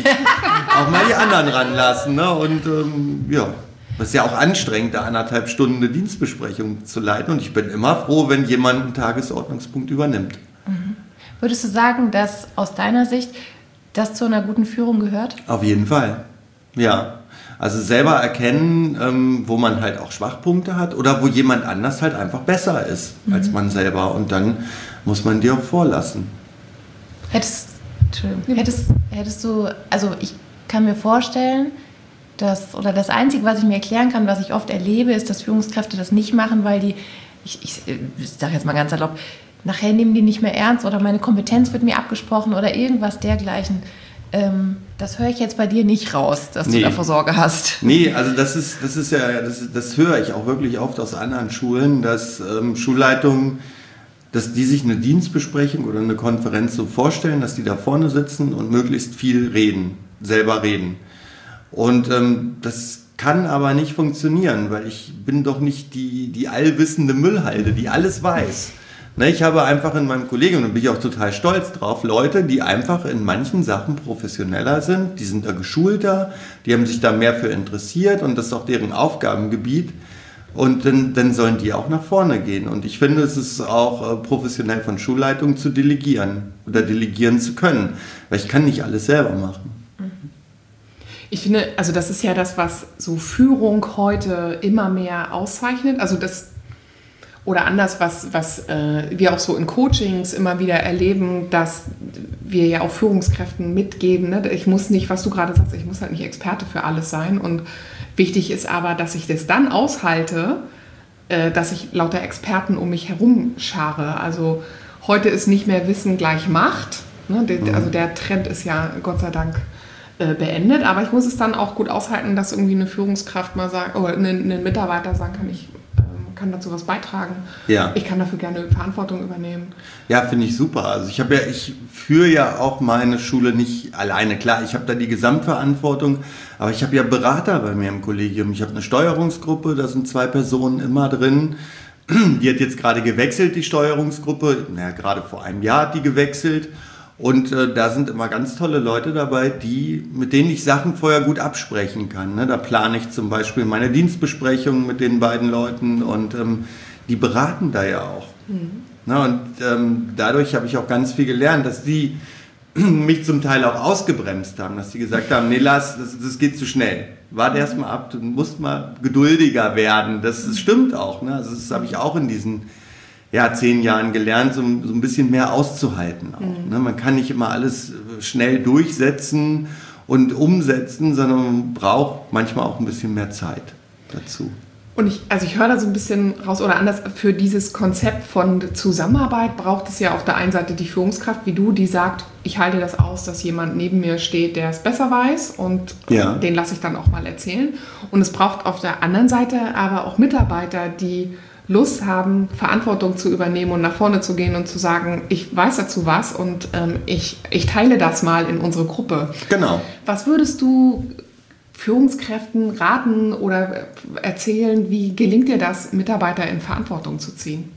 Auch mal die anderen ranlassen. Ne? Und ähm, ja, das ist ja auch anstrengend, da anderthalb Stunden eine Dienstbesprechung zu leiten. Und ich bin immer froh, wenn jemand einen Tagesordnungspunkt übernimmt. Mhm. Würdest du sagen, dass aus deiner Sicht das zu einer guten Führung gehört? Auf jeden Fall, ja. Also selber erkennen, ähm, wo man halt auch Schwachpunkte hat oder wo jemand anders halt einfach besser ist mhm. als man selber. Und dann muss man dir auch vorlassen. Hättest, hättest, hättest du, also ich kann mir vorstellen, dass, oder das Einzige, was ich mir erklären kann, was ich oft erlebe, ist, dass Führungskräfte das nicht machen, weil die, ich, ich, ich sage jetzt mal ganz salopp, nachher nehmen die nicht mehr ernst oder meine Kompetenz wird mir abgesprochen oder irgendwas dergleichen. Ähm, das höre ich jetzt bei dir nicht raus, dass nee. du davor Sorge hast. Nee, also das ist, das ist ja, das, das höre ich auch wirklich oft aus anderen Schulen, dass ähm, Schulleitungen, dass die sich eine Dienstbesprechung oder eine Konferenz so vorstellen, dass die da vorne sitzen und möglichst viel reden, selber reden. Und ähm, das kann aber nicht funktionieren, weil ich bin doch nicht die, die allwissende Müllhalde, die alles weiß. Ne, ich habe einfach in meinem Kollegium, und bin ich auch total stolz drauf, Leute, die einfach in manchen Sachen professioneller sind, die sind da geschulter, die haben sich da mehr für interessiert und das ist auch deren Aufgabengebiet. Und dann, dann sollen die auch nach vorne gehen. Und ich finde, es ist auch äh, professionell von Schulleitungen zu delegieren oder delegieren zu können, weil ich kann nicht alles selber machen. Ich finde, also das ist ja das, was so Führung heute immer mehr auszeichnet. Also das, oder anders, was, was äh, wir auch so in Coachings immer wieder erleben, dass wir ja auch Führungskräften mitgeben. Ne? Ich muss nicht, was du gerade sagst, ich muss halt nicht Experte für alles sein. Und wichtig ist aber, dass ich das dann aushalte, äh, dass ich lauter Experten um mich herum schare. Also heute ist nicht mehr Wissen gleich Macht. Ne? Der, also der Trend ist ja Gott sei Dank äh, beendet. Aber ich muss es dann auch gut aushalten, dass irgendwie eine Führungskraft mal sagt, oder ein, ein Mitarbeiter sagen kann, ich kann dazu was beitragen. Ja. Ich kann dafür gerne Verantwortung übernehmen. Ja, finde ich super. Also ich habe ja, ich führe ja auch meine Schule nicht alleine. Klar, ich habe da die Gesamtverantwortung, aber ich habe ja Berater bei mir im Kollegium. Ich habe eine Steuerungsgruppe, da sind zwei Personen immer drin. Die hat jetzt gerade gewechselt, die Steuerungsgruppe. Naja, gerade vor einem Jahr hat die gewechselt. Und äh, da sind immer ganz tolle Leute dabei, die, mit denen ich Sachen vorher gut absprechen kann. Ne? Da plane ich zum Beispiel meine Dienstbesprechungen mit den beiden Leuten und ähm, die beraten da ja auch. Mhm. Ne? Und ähm, dadurch habe ich auch ganz viel gelernt, dass die mich zum Teil auch ausgebremst haben, dass die gesagt haben, nee Lars, das, das geht zu schnell. Warte erst mal ab, du musst mal geduldiger werden. Das, das stimmt auch. Ne? Also das habe ich auch in diesen ja, zehn Jahren gelernt, so, so ein bisschen mehr auszuhalten auch. Mhm. Ne? Man kann nicht immer alles schnell durchsetzen und umsetzen, sondern man braucht manchmal auch ein bisschen mehr Zeit dazu. Und ich, also ich höre da so ein bisschen raus, oder anders, für dieses Konzept von Zusammenarbeit braucht es ja auf der einen Seite die Führungskraft, wie du, die sagt, ich halte das aus, dass jemand neben mir steht, der es besser weiß und ja. den lasse ich dann auch mal erzählen. Und es braucht auf der anderen Seite aber auch Mitarbeiter, die Lust haben, Verantwortung zu übernehmen und nach vorne zu gehen und zu sagen, ich weiß dazu was und ähm, ich, ich teile das mal in unsere Gruppe. Genau. Was würdest du Führungskräften raten oder erzählen, wie gelingt dir das, Mitarbeiter in Verantwortung zu ziehen?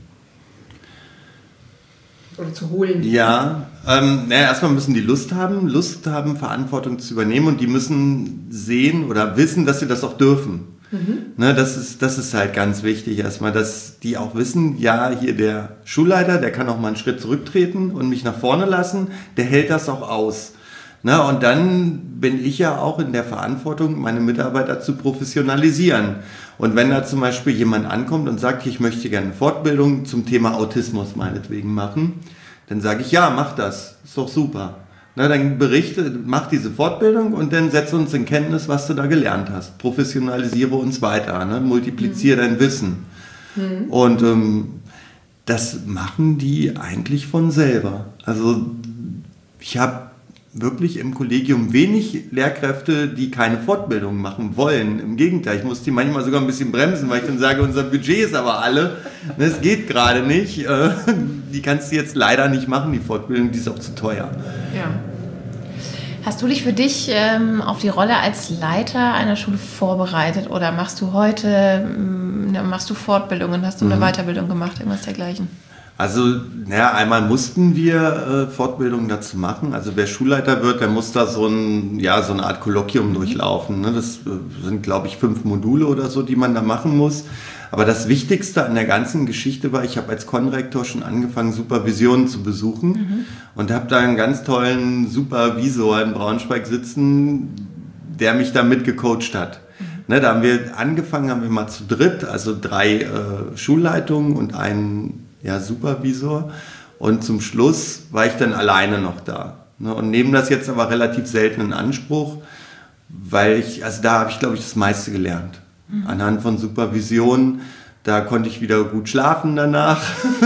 Oder zu holen? Ja, ähm, naja, erstmal müssen die Lust haben, Lust haben, Verantwortung zu übernehmen und die müssen sehen oder wissen, dass sie das auch dürfen. Mhm. Ne, das ist, das ist halt ganz wichtig erstmal, dass die auch wissen, ja, hier der Schulleiter, der kann auch mal einen Schritt zurücktreten und mich nach vorne lassen, der hält das auch aus. Ne, und dann bin ich ja auch in der Verantwortung, meine Mitarbeiter zu professionalisieren. Und wenn da zum Beispiel jemand ankommt und sagt, ich möchte gerne eine Fortbildung zum Thema Autismus meinetwegen machen, dann sage ich, ja, mach das, ist doch super. Na, dann berichte, mach diese Fortbildung und dann setze uns in Kenntnis, was du da gelernt hast. Professionalisiere uns weiter, ne? Multipliziere mhm. dein Wissen. Mhm. Und ähm, das machen die eigentlich von selber. Also ich habe wirklich im Kollegium wenig Lehrkräfte, die keine Fortbildung machen wollen. Im Gegenteil, ich muss die manchmal sogar ein bisschen bremsen, weil ich dann sage, unser Budget ist aber alle. Das geht gerade nicht. Die kannst du jetzt leider nicht machen, die Fortbildung, die ist auch zu teuer. Ja. Hast du dich für dich ähm, auf die Rolle als Leiter einer Schule vorbereitet oder machst du heute, ähm, machst du Fortbildungen, hast du eine mhm. Weiterbildung gemacht, irgendwas dergleichen? Also, naja, einmal mussten wir äh, Fortbildungen dazu machen. Also wer Schulleiter wird, der muss da so, ein, ja, so eine Art Kolloquium durchlaufen. Ne? Das äh, sind, glaube ich, fünf Module oder so, die man da machen muss. Aber das Wichtigste an der ganzen Geschichte war, ich habe als Konrektor schon angefangen, Supervisionen zu besuchen mhm. und habe da einen ganz tollen Supervisor in Braunschweig sitzen, der mich da mitgecoacht hat. Mhm. Ne, da haben wir angefangen, haben wir mal zu dritt, also drei äh, Schulleitungen und einen ja, Supervisor. Und zum Schluss war ich dann alleine noch da. Ne, und nehme das jetzt aber relativ selten in Anspruch, weil ich, also da habe ich, glaube ich, das meiste gelernt. Mhm. Anhand von Supervision, da konnte ich wieder gut schlafen danach.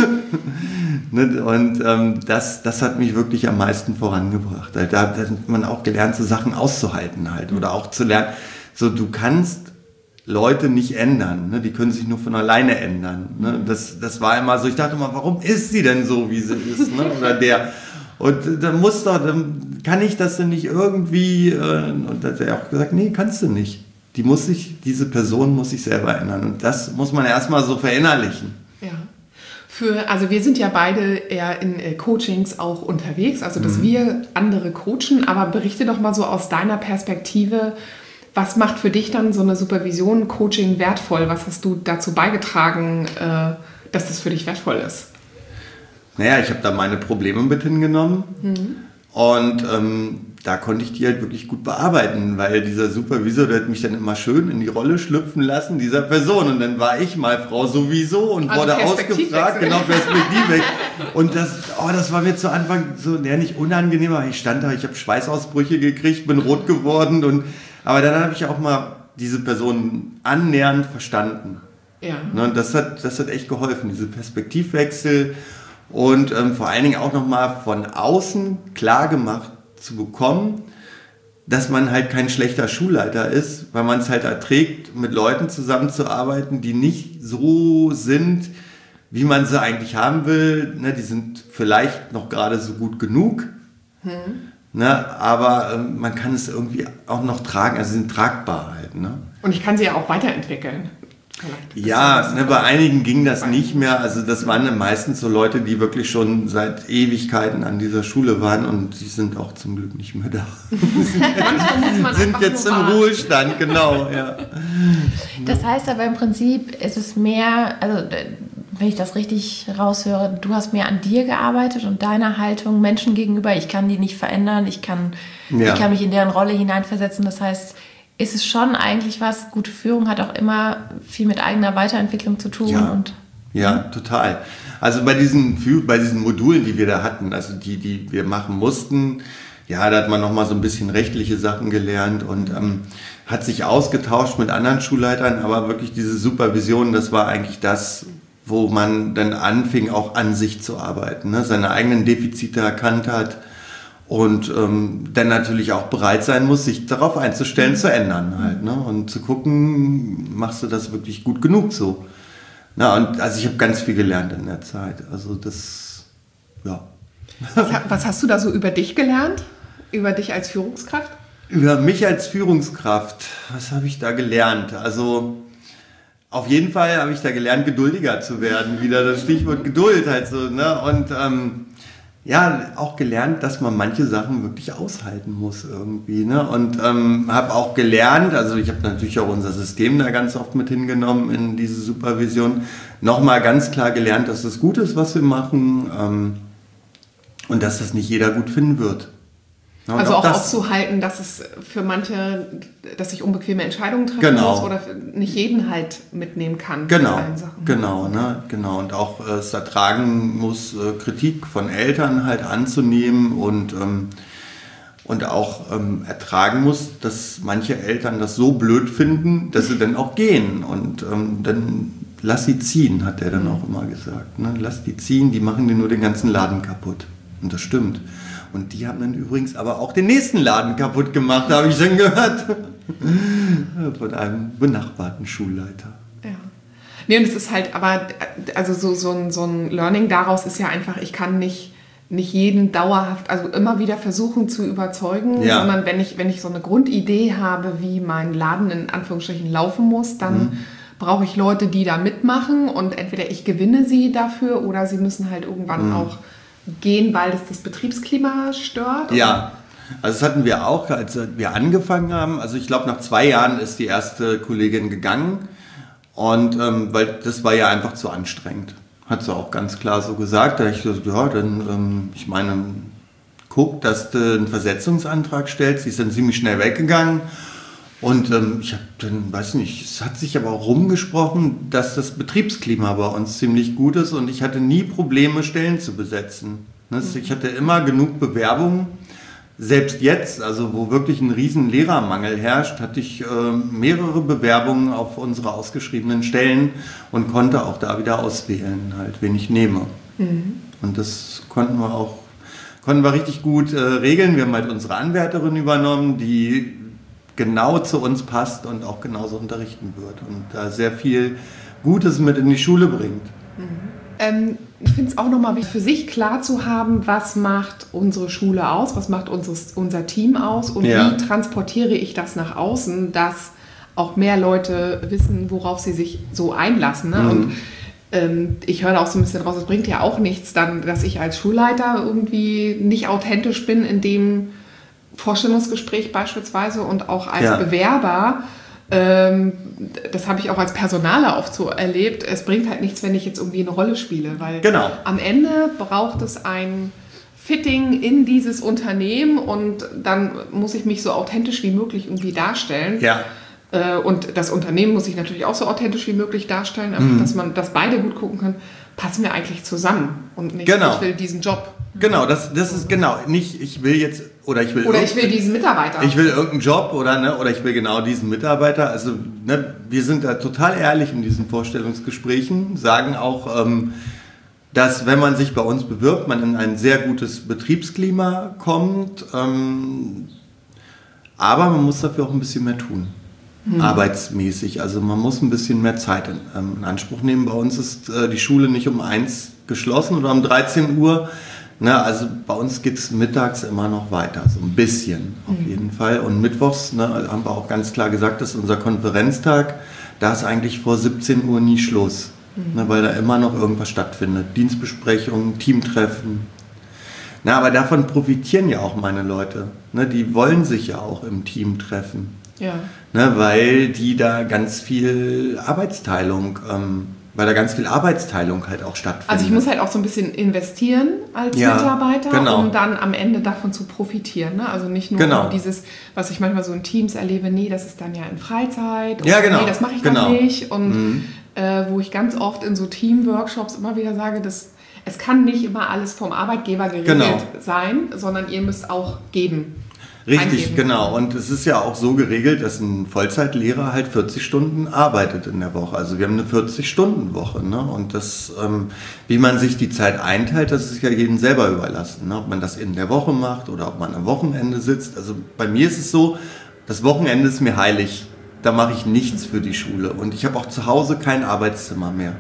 Ne, und ähm, das, das hat mich wirklich am meisten vorangebracht. Da, da hat man auch gelernt, so Sachen auszuhalten halt. Oder auch zu lernen, so du kannst Leute nicht ändern, ne? Die können sich nur von alleine ändern. Ne? Das, das war immer so, ich dachte immer, warum ist sie denn so, wie sie ist? Ne? Oder der. Und dann muss doch, dann kann ich das denn nicht irgendwie, äh, und da hat er auch gesagt, nee, kannst du nicht. Die muss sich, diese Person muss sich selber ändern. Und das muss man erstmal so verinnerlichen. Ja. Für, also wir sind ja beide eher in äh, Coachings auch unterwegs, also dass mhm. wir andere coachen, aber berichte doch mal so aus deiner Perspektive, was macht für dich dann so eine Supervision, Coaching wertvoll? Was hast du dazu beigetragen, äh, dass das für dich wertvoll ist? Naja, ich habe da meine Probleme mit hingenommen mhm. und ähm, da konnte ich die halt wirklich gut bearbeiten, weil dieser Supervisor, der hat mich dann immer schön in die Rolle schlüpfen lassen, dieser Person. Und dann war ich mal Frau sowieso und also wurde ausgefragt, genau, Perspektive. Und das, oh, das war mir zu Anfang so, ja, nicht unangenehm, aber ich stand da, ich habe Schweißausbrüche gekriegt, bin rot geworden und aber dann habe ich auch mal diese Person annähernd verstanden. Ja. Ne, und das hat, das hat echt geholfen, diese Perspektivwechsel und ähm, vor allen Dingen auch nochmal von außen klar gemacht zu bekommen, dass man halt kein schlechter Schulleiter ist, weil man es halt erträgt, mit Leuten zusammenzuarbeiten, die nicht so sind, wie man sie eigentlich haben will. Ne, die sind vielleicht noch gerade so gut genug. Hm. Ne, aber ähm, man kann es irgendwie auch noch tragen, also sie sind tragbar halt. Ne? Und ich kann sie ja auch weiterentwickeln. Ja, ne, bei einigen ging das nicht mehr, also das waren dann meistens so Leute, die wirklich schon seit Ewigkeiten an dieser Schule waren und die sind auch zum Glück nicht mehr da. Sind jetzt im Ruhestand, genau. Ja. Das heißt aber im Prinzip ist es mehr, also wenn ich das richtig raushöre, du hast mehr an dir gearbeitet und deiner Haltung Menschen gegenüber. Ich kann die nicht verändern, ich kann, ja. ich kann mich in deren Rolle hineinversetzen. Das heißt, ist es schon eigentlich was, gute Führung hat auch immer viel mit eigener Weiterentwicklung zu tun. Ja, und, ja total. Also bei diesen, bei diesen Modulen, die wir da hatten, also die, die wir machen mussten, ja, da hat man nochmal so ein bisschen rechtliche Sachen gelernt und ähm, hat sich ausgetauscht mit anderen Schulleitern, aber wirklich diese Supervision, das war eigentlich das, wo man dann anfing, auch an sich zu arbeiten, ne? Seine eigenen Defizite erkannt hat und ähm, dann natürlich auch bereit sein muss, sich darauf einzustellen, zu ändern halt, ne? Und zu gucken, machst du das wirklich gut genug so? Na, und also ich habe ganz viel gelernt in der Zeit. Also das, ja. Was, was hast du da so über dich gelernt? Über dich als Führungskraft? Über mich als Führungskraft, was habe ich da gelernt? Also auf jeden Fall habe ich da gelernt, geduldiger zu werden. Wieder das Stichwort Geduld halt so, ne? Und ähm, ja, auch gelernt, dass man manche Sachen wirklich aushalten muss irgendwie, ne? Und ähm, habe auch gelernt, also ich habe natürlich auch unser System da ganz oft mit hingenommen in diese Supervision, nochmal ganz klar gelernt, dass das gut ist, was wir machen, ähm, und dass das nicht jeder gut finden wird. Ja, also auch, auch auszuhalten, dass es für manche, dass ich unbequeme Entscheidungen treffen genau. muss oder nicht jeden halt mitnehmen kann. Genau, genau, ne, genau. Und auch äh, es ertragen muss, äh, Kritik von Eltern halt anzunehmen und, ähm, und auch ähm, ertragen muss, dass manche Eltern das so blöd finden, dass sie dann auch gehen. Und ähm, dann lass sie ziehen, hat er dann mhm. auch immer gesagt. Ne? Lass die ziehen, die machen dir nur den ganzen Laden kaputt. Und das stimmt. Und die haben dann übrigens aber auch den nächsten Laden kaputt gemacht, habe ich dann gehört. Von einem benachbarten Schulleiter. Ja. Nee, und es ist halt, aber also so, so, ein, so ein Learning daraus ist ja einfach, ich kann nicht, nicht jeden dauerhaft, also immer wieder versuchen zu überzeugen, ja. sondern wenn ich, wenn ich so eine Grundidee habe, wie mein Laden in Anführungsstrichen laufen muss, dann mhm. brauche ich Leute, die da mitmachen und entweder ich gewinne sie dafür oder sie müssen halt irgendwann mhm. auch gehen, weil das das Betriebsklima stört? Oder? Ja, also das hatten wir auch, als wir angefangen haben. Also ich glaube, nach zwei Jahren ist die erste Kollegin gegangen und ähm, weil das war ja einfach zu anstrengend. Hat sie auch ganz klar so gesagt. Da habe ich gesagt, ja, dann, ähm, ich meine, guck, dass du einen Versetzungsantrag stellst. Sie ist dann ziemlich schnell weggegangen. Und ähm, ich habe dann, weiß nicht, es hat sich aber auch rumgesprochen, dass das Betriebsklima bei uns ziemlich gut ist und ich hatte nie Probleme, Stellen zu besetzen. Ne? Ich hatte immer genug Bewerbungen. Selbst jetzt, also wo wirklich ein riesen Lehrermangel herrscht, hatte ich äh, mehrere Bewerbungen auf unsere ausgeschriebenen Stellen und konnte auch da wieder auswählen, halt, wen ich nehme. Mhm. Und das konnten wir auch, konnten wir richtig gut äh, regeln. Wir haben halt unsere Anwärterin übernommen, die genau zu uns passt und auch genauso unterrichten wird und da sehr viel Gutes mit in die Schule bringt. Mhm. Ähm, ich finde es auch nochmal wichtig, für sich klar zu haben, was macht unsere Schule aus, was macht unseres, unser Team aus und ja. wie transportiere ich das nach außen, dass auch mehr Leute wissen, worauf sie sich so einlassen. Ne? Mhm. Und ähm, ich höre da auch so ein bisschen raus, es bringt ja auch nichts dann, dass ich als Schulleiter irgendwie nicht authentisch bin in dem Vorstellungsgespräch beispielsweise und auch als ja. Bewerber, ähm, das habe ich auch als Personaler oft so erlebt, es bringt halt nichts, wenn ich jetzt irgendwie eine Rolle spiele, weil genau. am Ende braucht es ein Fitting in dieses Unternehmen und dann muss ich mich so authentisch wie möglich irgendwie darstellen. Ja. Äh, und das Unternehmen muss sich natürlich auch so authentisch wie möglich darstellen, einfach, mhm. dass man, dass beide gut gucken können, passen wir eigentlich zusammen und nicht, genau. ich will diesen Job. Genau, das, das ist genau, nicht ich will jetzt, oder ich will... Oder ich will diesen Mitarbeiter. Ich will irgendeinen Job oder, ne, oder ich will genau diesen Mitarbeiter. Also ne, wir sind da total ehrlich in diesen Vorstellungsgesprächen, sagen auch, ähm, dass wenn man sich bei uns bewirbt, man in ein sehr gutes Betriebsklima kommt, ähm, aber man muss dafür auch ein bisschen mehr tun. Hm. Arbeitsmäßig, also man muss ein bisschen mehr Zeit in, ähm, in Anspruch nehmen. Bei uns ist äh, die Schule nicht um eins geschlossen oder um dreizehn Uhr. Na, also bei uns geht es mittags immer noch weiter, so ein bisschen auf mhm. jeden Fall. Und mittwochs, ne, haben wir auch ganz klar gesagt, das ist unser Konferenztag. Da ist eigentlich vor siebzehn Uhr nie Schluss, mhm. ne, weil da immer noch irgendwas stattfindet. Dienstbesprechungen, Teamtreffen. Na, aber davon profitieren ja auch meine Leute. Ne, die wollen sich ja auch im Team treffen. Ja. Ne, weil die da ganz viel Arbeitsteilung ähm, weil da ganz viel Arbeitsteilung halt auch stattfindet. Also ich muss halt auch so ein bisschen investieren als ja, Mitarbeiter, genau. um dann am Ende davon zu profitieren. Ne? Also nicht nur genau. dieses, was ich manchmal so in Teams erlebe, nee, das ist dann ja in Freizeit. Ja, genau. Nee, das mache ich genau. dann nicht. Und mhm. äh, wo ich ganz oft in so Teamworkshops immer wieder sage, dass es kann nicht immer alles vom Arbeitgeber geregelt genau. sein, sondern ihr müsst auch geben. Richtig, eingeben. Genau. Und es ist ja auch so geregelt, dass ein Vollzeitlehrer halt vierzig Stunden arbeitet in der Woche. Also wir haben eine vierzig-Stunden-Woche. Ne? Und das, ähm, wie man sich die Zeit einteilt, das ist ja jedem selber überlassen. Ne? Ob man das in der Woche macht oder ob man am Wochenende sitzt. Also bei mir ist es so, das Wochenende ist mir heilig. Da mache ich nichts für die Schule. Und ich habe auch zu Hause kein Arbeitszimmer mehr.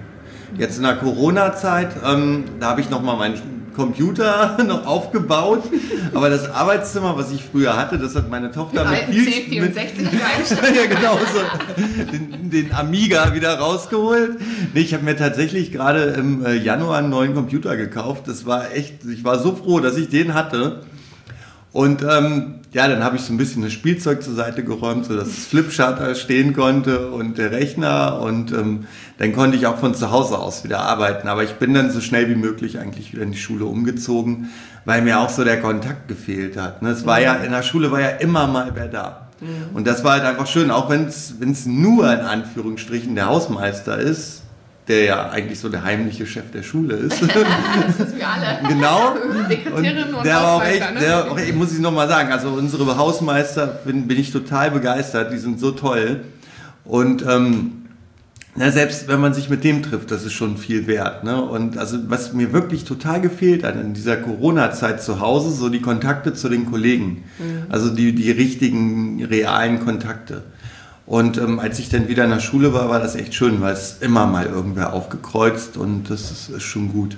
Jetzt in der Corona-Zeit, ähm, da habe ich nochmal meinen Computer noch aufgebaut, aber das Arbeitszimmer, was ich früher hatte, das hat meine Tochter mit viel... C vierundsechzig mit, ja, genau so. Den, den Amiga wieder rausgeholt. Nee, ich habe mir tatsächlich gerade im Januar einen neuen Computer gekauft. Das war echt, ich war so froh, dass ich den hatte. Und ähm, ja, dann habe ich so ein bisschen das Spielzeug zur Seite geräumt, sodass das Flipchart da stehen konnte und der Rechner. Und ähm, dann konnte ich auch von zu Hause aus wieder arbeiten. Aber ich bin dann so schnell wie möglich eigentlich wieder in die Schule umgezogen, weil mir auch so der Kontakt gefehlt hat. Es war ja, in der Schule war ja immer mal wer da. Und das war halt einfach schön, auch wenn es nur in Anführungsstrichen der Hausmeister ist, der ja eigentlich so der heimliche Chef der Schule ist. Das wissen wir alle. Genau. Sekretärin und, und der war auch echt, ne? der, auch, muss ich nochmal sagen, also unsere Hausmeister bin, bin ich total begeistert, die sind so toll. Und ähm, na, selbst wenn man sich mit dem trifft, das ist schon viel wert. Ne? Und also was mir wirklich total gefehlt hat in dieser Corona-Zeit zu Hause, so die Kontakte zu den Kollegen. Mhm. Also die, die richtigen, realen Kontakte. Und ähm, als ich dann wieder in der Schule war, war das echt schön, weil es immer mal irgendwer aufgekreuzt und das ist, ist schon gut.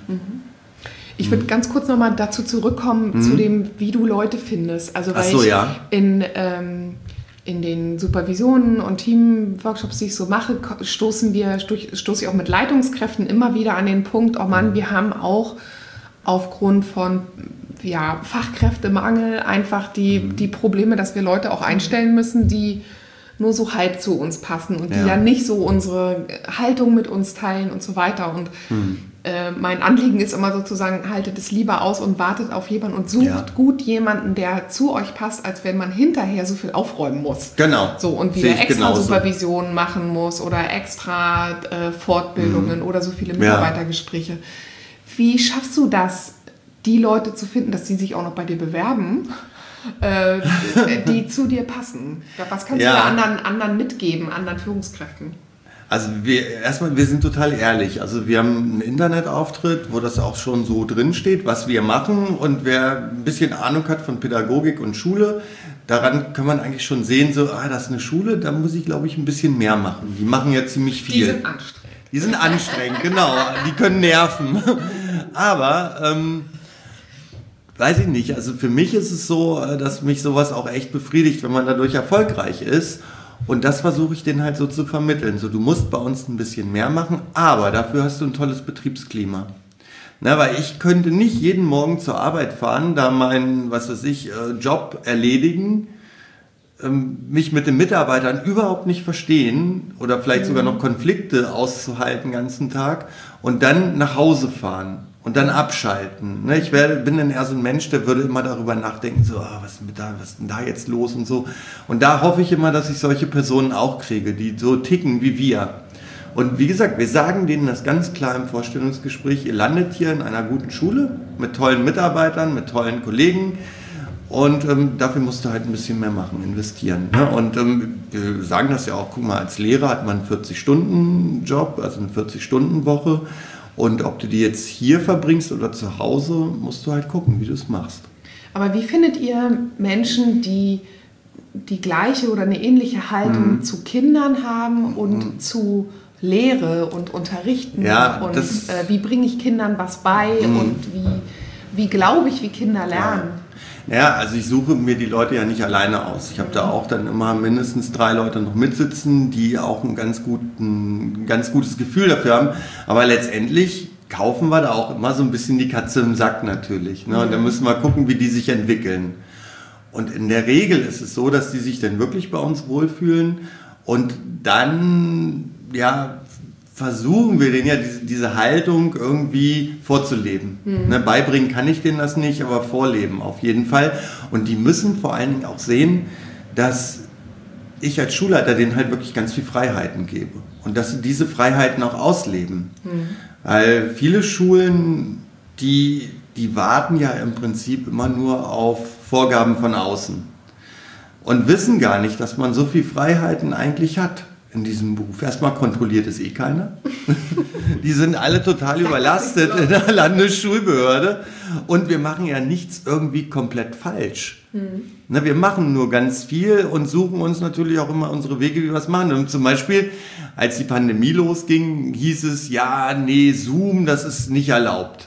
Ich würde mhm. ganz kurz nochmal dazu zurückkommen, mhm. zu dem, wie du Leute findest. Also weil Ach so, ich ja. in, ähm, in den Supervisionen und Teamworkshops, die ich so mache, stoßen wir, stoße ich auch mit Leitungskräften immer wieder an den Punkt, oh Mann, wir haben auch aufgrund von ja, Fachkräftemangel einfach die, mhm. die Probleme, dass wir Leute auch einstellen müssen, die nur so halb zu uns passen und die ja. dann nicht so unsere Haltung mit uns teilen und so weiter. Und hm. äh, mein Anliegen ist immer sozusagen, haltet es lieber aus und wartet auf jemanden und sucht ja. gut jemanden, der zu euch passt, als wenn man hinterher so viel aufräumen muss. Genau. So, und wieder extra Supervisionen machen muss oder extra äh, Fortbildungen hm. oder so viele Mitarbeitergespräche. Ja. Wie schaffst du das, die Leute zu finden, dass sie sich auch noch bei dir bewerben? Äh, die zu dir passen. Was kannst ja. du da anderen, anderen mitgeben, anderen Führungskräften? Also wir erstmal, wir sind total ehrlich. Also wir haben einen Internetauftritt, wo das auch schon so drin steht, was wir machen. Und wer ein bisschen Ahnung hat von Pädagogik und Schule, daran kann man eigentlich schon sehen, so, ah, das ist eine Schule, da muss ich, glaube ich, ein bisschen mehr machen. Die machen ja ziemlich viel. Die sind anstrengend. Die sind anstrengend, genau. Die können nerven. Aber ähm, weiß ich nicht, also für mich ist es so, dass mich sowas auch echt befriedigt, wenn man dadurch erfolgreich ist. Und das versuche ich denen halt so zu vermitteln. So, du musst bei uns ein bisschen mehr machen, aber dafür hast du ein tolles Betriebsklima. Na, weil ich könnte nicht jeden Morgen zur Arbeit fahren, da meinen, was weiß ich, Job erledigen, mich mit den Mitarbeitern überhaupt nicht verstehen oder vielleicht sogar noch Konflikte auszuhalten den ganzen Tag und dann nach Hause fahren. Und dann abschalten. Ich werde, bin dann eher so ein Mensch, der würde immer darüber nachdenken, so, ah, was, ist mit da, was ist denn da jetzt los und so. Und da hoffe ich immer, dass ich solche Personen auch kriege, die so ticken wie wir. Und wie gesagt, wir sagen denen das ganz klar im Vorstellungsgespräch, ihr landet hier in einer guten Schule, mit tollen Mitarbeitern, mit tollen Kollegen. Und ähm, dafür musst du halt ein bisschen mehr machen, investieren. Ne? Und ähm, wir sagen das ja auch, guck mal, als Lehrer hat man einen vierzig-Stunden-Job, also eine vierzig-Stunden-Woche. Und ob du die jetzt hier verbringst oder zu Hause, musst du halt gucken, wie du es machst. Aber wie findet ihr Menschen, die die gleiche oder eine ähnliche Haltung mhm. zu Kindern haben und mhm. zu Lehre und Unterrichten? Ja, und das, äh, wie bringe ich Kindern was bei mhm. und wie, wie glaube ich, wie Kinder lernen? Ja. Ja, also ich suche mir die Leute ja nicht alleine aus. Ich habe da auch dann immer mindestens drei Leute noch mitsitzen, die auch ein ganz, guten, ein ganz gutes Gefühl dafür haben. Aber letztendlich kaufen wir da auch immer so ein bisschen die Katze im Sack natürlich. Ne? Und dann müssen wir gucken, wie die sich entwickeln. Und in der Regel ist es so, dass die sich dann wirklich bei uns wohlfühlen und dann, ja, versuchen wir denen ja diese, diese Haltung irgendwie vorzuleben. Mhm. Ne, beibringen kann ich denen das nicht, aber vorleben auf jeden Fall. Und die müssen vor allen Dingen auch sehen, dass ich als Schulleiter denen halt wirklich ganz viel Freiheiten gebe. Und dass sie diese Freiheiten auch ausleben. Mhm. Weil viele Schulen, die, die warten ja im Prinzip immer nur auf Vorgaben von außen. Und wissen gar nicht, dass man so viel Freiheiten eigentlich hat. in diesem Beruf. Erstmal kontrolliert es eh keiner. Die sind alle total überlastet in der Landesschulbehörde. Und wir machen ja nichts irgendwie komplett falsch. Hm. Ne, wir machen nur ganz viel und suchen uns natürlich auch immer unsere Wege, wie wir es machen. Und zum Beispiel, als die Pandemie losging, hieß es, ja, nee, Zoom, das ist nicht erlaubt.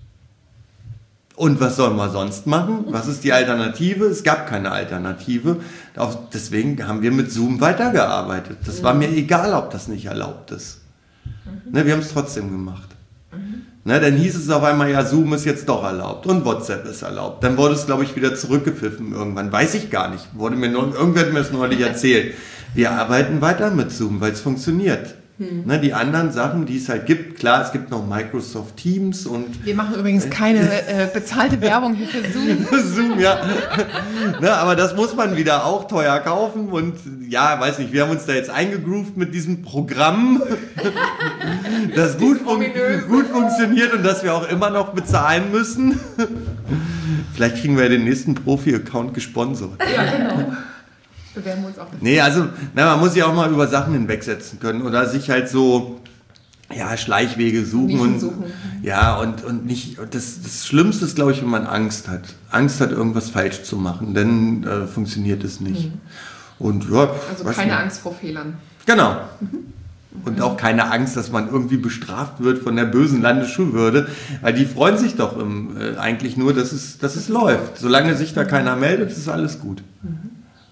Und was sollen wir sonst machen? Was ist die Alternative? Es gab keine Alternative. Deswegen haben wir mit Zoom weitergearbeitet. Das war mir egal, ob das nicht erlaubt ist. Ne, wir haben es trotzdem gemacht. Ne, dann hieß es auf einmal, ja, Zoom ist jetzt doch erlaubt und WhatsApp ist erlaubt. Dann wurde es, glaube ich, wieder zurückgepfiffen irgendwann. Weiß ich gar nicht. Wurde mir nur, irgendwer hat mir das neulich erzählt. Wir arbeiten weiter mit Zoom, weil es funktioniert. Hm. Ne, die anderen Sachen, die es halt gibt, klar, es gibt noch Microsoft Teams und... Wir machen übrigens keine äh, bezahlte Werbung hier für Zoom. Zoom, ja. Ne, aber das muss man wieder auch teuer kaufen und ja, weiß nicht, wir haben uns da jetzt eingegroovt mit diesem Programm, das gut, fun- gut funktioniert und das wir auch immer noch bezahlen müssen. Vielleicht kriegen wir ja den nächsten Profi-Account gesponsert. Ja, genau. Bewerben wir uns auch. Nee, also na, man muss sich auch mal über Sachen hinwegsetzen können oder sich halt so ja, Schleichwege suchen. Und, suchen. Ja, und, und nicht, das, das Schlimmste ist, glaube ich, wenn man Angst hat. Angst hat, irgendwas falsch zu machen, dann äh, funktioniert es nicht. Mhm. Und, ja, also keine nicht. Angst vor Fehlern. Genau. Mhm. Und auch keine Angst, dass man irgendwie bestraft wird von der bösen Landesschulbehörde, weil die freuen sich doch im, äh, eigentlich nur, dass es, dass es läuft. Solange sich da keiner meldet, ist alles gut. Mhm.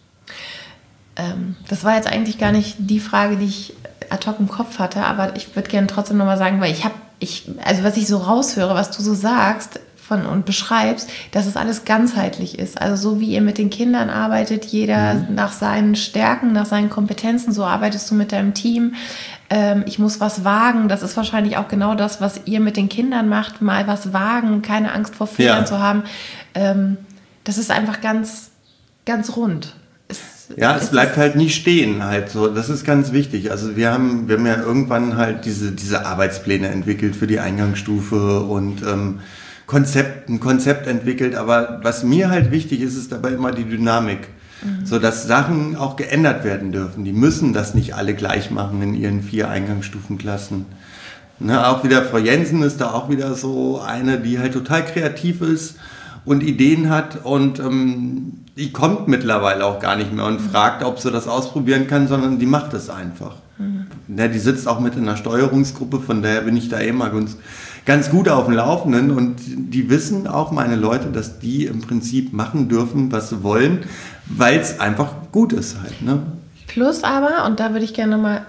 Ähm, das war jetzt eigentlich gar nicht die Frage, die ich ad hoc im Kopf hatte, aber ich würde gerne trotzdem nochmal sagen, weil ich habe, ich, also was ich so raushöre, was du so sagst von, und beschreibst, dass es alles ganzheitlich ist. Also so wie ihr mit den Kindern arbeitet, jeder mhm. nach seinen Stärken, nach seinen Kompetenzen, so arbeitest du mit deinem Team. Ähm, ich muss was wagen, das ist wahrscheinlich auch genau das, was ihr mit den Kindern macht, mal was wagen, keine Angst vor Fehlern ja. zu haben. Ähm, das ist einfach ganz, ganz rund. Ja, es bleibt halt nie stehen halt so. Das ist ganz wichtig. Also wir haben, wir haben ja irgendwann halt diese, diese Arbeitspläne entwickelt für die Eingangsstufe und ähm, Konzept, ein Konzept entwickelt. Aber was mir halt wichtig ist, ist dabei immer die Dynamik. Mhm. So dass Sachen auch geändert werden dürfen. Die müssen das nicht alle gleich machen in ihren vier Eingangsstufenklassen. Ne, auch wieder Frau Jensen ist da auch wieder so eine, die halt total kreativ ist und Ideen hat und ähm, die kommt mittlerweile auch gar nicht mehr und fragt, ob sie das ausprobieren kann, sondern die macht es einfach. Mhm. Ja, die sitzt auch mit in einer Steuerungsgruppe, von daher bin ich da immer ganz, ganz gut auf dem Laufenden und die wissen auch, meine Leute, dass die im Prinzip machen dürfen, was sie wollen, weil es einfach gut ist halt. Ne? Plus aber, und da würde ich gerne mal,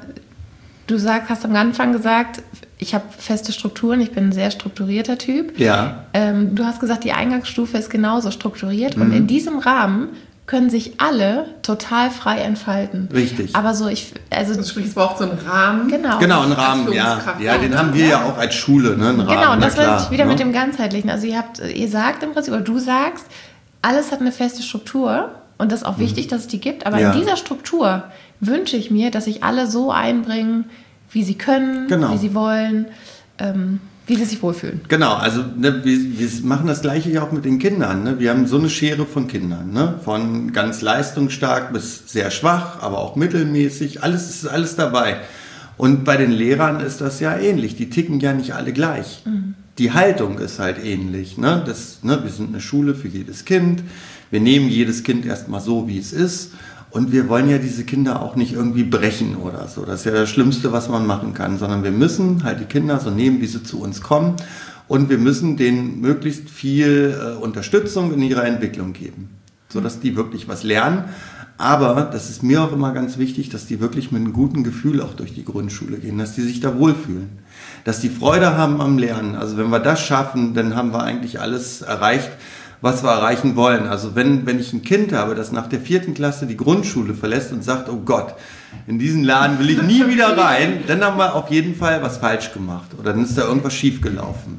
du sag, hast am Anfang gesagt, ich habe feste Strukturen, ich bin ein sehr strukturierter Typ. Ja. Ähm, du hast gesagt, die Eingangsstufe ist genauso strukturiert. Mhm. Und in diesem Rahmen können sich alle total frei entfalten. Richtig. Aber so, ich, also... Das sprich, es braucht so einen Rahmen. Genau. Genau, einen Rahmen, ja. Ja, den haben wir ja auch als Schule, ne, einen Rahmen. Genau, und das klar, wird wieder ne? mit dem Ganzheitlichen. Also ihr habt, ihr sagt im Prinzip, oder du sagst, alles hat eine feste Struktur. Und das ist auch wichtig, mhm. dass es die gibt. Aber ja. in dieser Struktur wünsche ich mir, dass sich alle so einbringen, wie sie können, genau. wie sie wollen, ähm, wie sie sich wohlfühlen. Genau, also ne, wir, wir machen das Gleiche ja auch mit den Kindern. Ne? Wir haben so eine Schere von Kindern, ne? Von ganz leistungsstark bis sehr schwach, aber auch mittelmäßig, alles ist alles dabei. Und bei den Lehrern ist das ja ähnlich, die ticken ja nicht alle gleich. Mhm. Die Haltung ist halt ähnlich. Ne? Das, ne, wir sind eine Schule für jedes Kind, wir nehmen jedes Kind erstmal so, wie es ist. Und wir wollen ja diese Kinder auch nicht irgendwie brechen oder so. Das ist ja das Schlimmste, was man machen kann. Sondern wir müssen halt die Kinder so nehmen, wie sie zu uns kommen. Und wir müssen denen möglichst viel äh, Unterstützung in ihrer Entwicklung geben. Sodass die wirklich was lernen. Aber das ist mir auch immer ganz wichtig, dass die wirklich mit einem guten Gefühl auch durch die Grundschule gehen. Dass die sich da wohlfühlen. Dass die Freude haben am Lernen. Also wenn wir das schaffen, dann haben wir eigentlich alles erreicht, was wir erreichen wollen. Also wenn, wenn ich ein Kind habe, das nach der vierten Klasse die Grundschule verlässt und sagt, oh Gott, in diesen Laden will ich nie wieder rein, dann haben wir auf jeden Fall was falsch gemacht oder dann ist da irgendwas schiefgelaufen.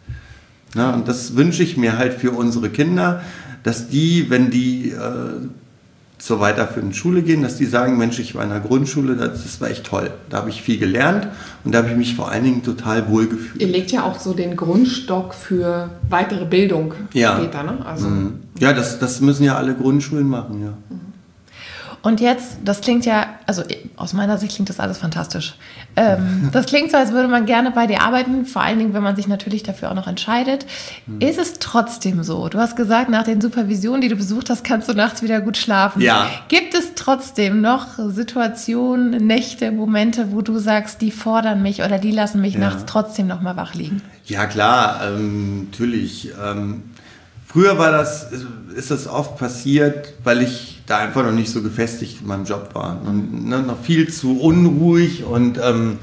Ja, und das wünsche ich mir halt für unsere Kinder, dass die, wenn die äh, zur weiterführenden Schule gehen, dass die sagen, Mensch, ich war in der Grundschule, das, das war echt toll. Da habe ich viel gelernt und da habe ich mich vor allen Dingen total wohl gefühlt. Ihr legt ja auch so den Grundstock für weitere Bildung ja. später, ne? Also ja, das, das müssen ja alle Grundschulen machen, ja. Und jetzt, das klingt ja, also aus meiner Sicht klingt das alles fantastisch. Ähm, das klingt so, als würde man gerne bei dir arbeiten, vor allen Dingen, wenn man sich natürlich dafür auch noch entscheidet. Hm. Ist es trotzdem so? Du hast gesagt, nach den Supervisionen, die du besucht hast, kannst du nachts wieder gut schlafen. Ja. Gibt es trotzdem noch Situationen, Nächte, Momente, wo du sagst, die fordern mich oder die lassen mich ja. nachts trotzdem noch mal wach liegen? Ja, klar, ähm, natürlich. Ähm, früher war das, ist das oft passiert, weil ich da einfach noch nicht so gefestigt in meinem Job war. Und, ne, noch viel zu unruhig und ähm,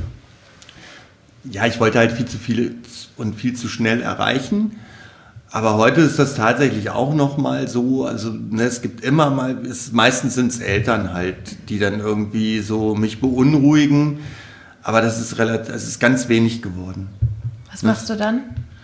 ja, ich wollte halt viel zu viel und viel zu schnell erreichen. Aber heute ist das tatsächlich auch noch mal so, also ne, es gibt immer mal, es, meistens sind es Eltern halt, die dann irgendwie so mich beunruhigen. Aber das ist relativ, es ist ganz wenig geworden. Was machst du dann?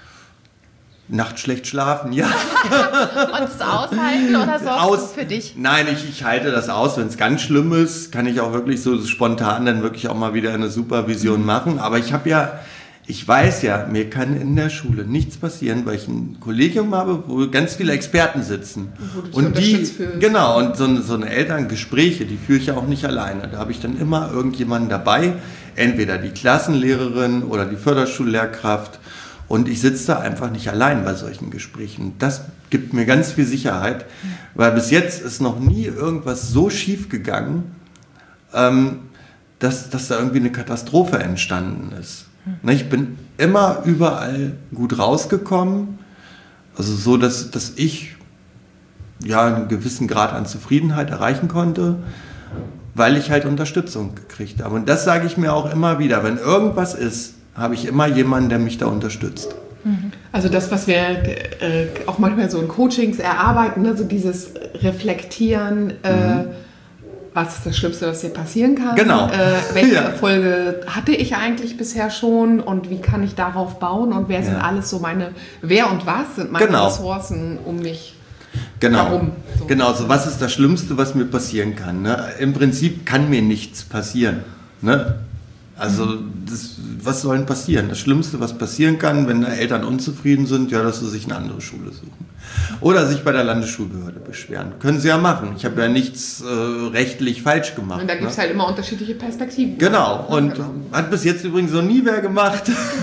Nachts schlecht schlafen, ja. Und es aushalten oder sorgst aus, du für dich? Nein, ich, ich halte das aus. Wenn es ganz schlimm ist, kann ich auch wirklich so spontan dann wirklich auch mal wieder eine Supervision mhm. machen. Aber ich habe ja, ich weiß ja, mir kann in der Schule nichts passieren, weil ich ein Kollegium habe, wo ganz viele Experten sitzen. Und die, genau, und so eine, so eine Elterngespräche, die führe ich ja auch nicht alleine. Da habe ich dann immer irgendjemanden dabei, entweder die Klassenlehrerin oder die Förderschullehrkraft. Und ich sitze da einfach nicht allein bei solchen Gesprächen. Das gibt mir ganz viel Sicherheit, weil bis jetzt ist noch nie irgendwas so schief gegangen, ähm, dass, dass da irgendwie eine Katastrophe entstanden ist. Mhm. Ich bin immer überall gut rausgekommen, also so, dass, dass ich ja einen gewissen Grad an Zufriedenheit erreichen konnte, weil ich halt Unterstützung gekriegt habe. Und das sage ich mir auch immer wieder, wenn irgendwas ist, habe ich immer jemanden, der mich da unterstützt. Also das, was wir äh, auch manchmal so in Coachings erarbeiten, ne, so dieses Reflektieren, äh, mhm. was ist das Schlimmste, was dir passieren kann? Genau. Äh, welche ja. Erfolge hatte ich eigentlich bisher schon und wie kann ich darauf bauen und wer sind ja. alles so meine, wer und was sind meine genau. Ressourcen um mich genau. herum? So. Genau, so was ist das Schlimmste, was mir passieren kann? Ne? Im Prinzip kann mir nichts passieren. Ne? Also das, was soll denn passieren? Das Schlimmste, was passieren kann, wenn Eltern unzufrieden sind, ja, dass sie sich eine andere Schule suchen. Oder sich bei der Landesschulbehörde beschweren. Können sie ja machen. Ich habe ja nichts äh, rechtlich falsch gemacht. Und da gibt es ne? halt immer unterschiedliche Perspektiven. Genau. Und genau. hat bis jetzt übrigens noch nie wer gemacht.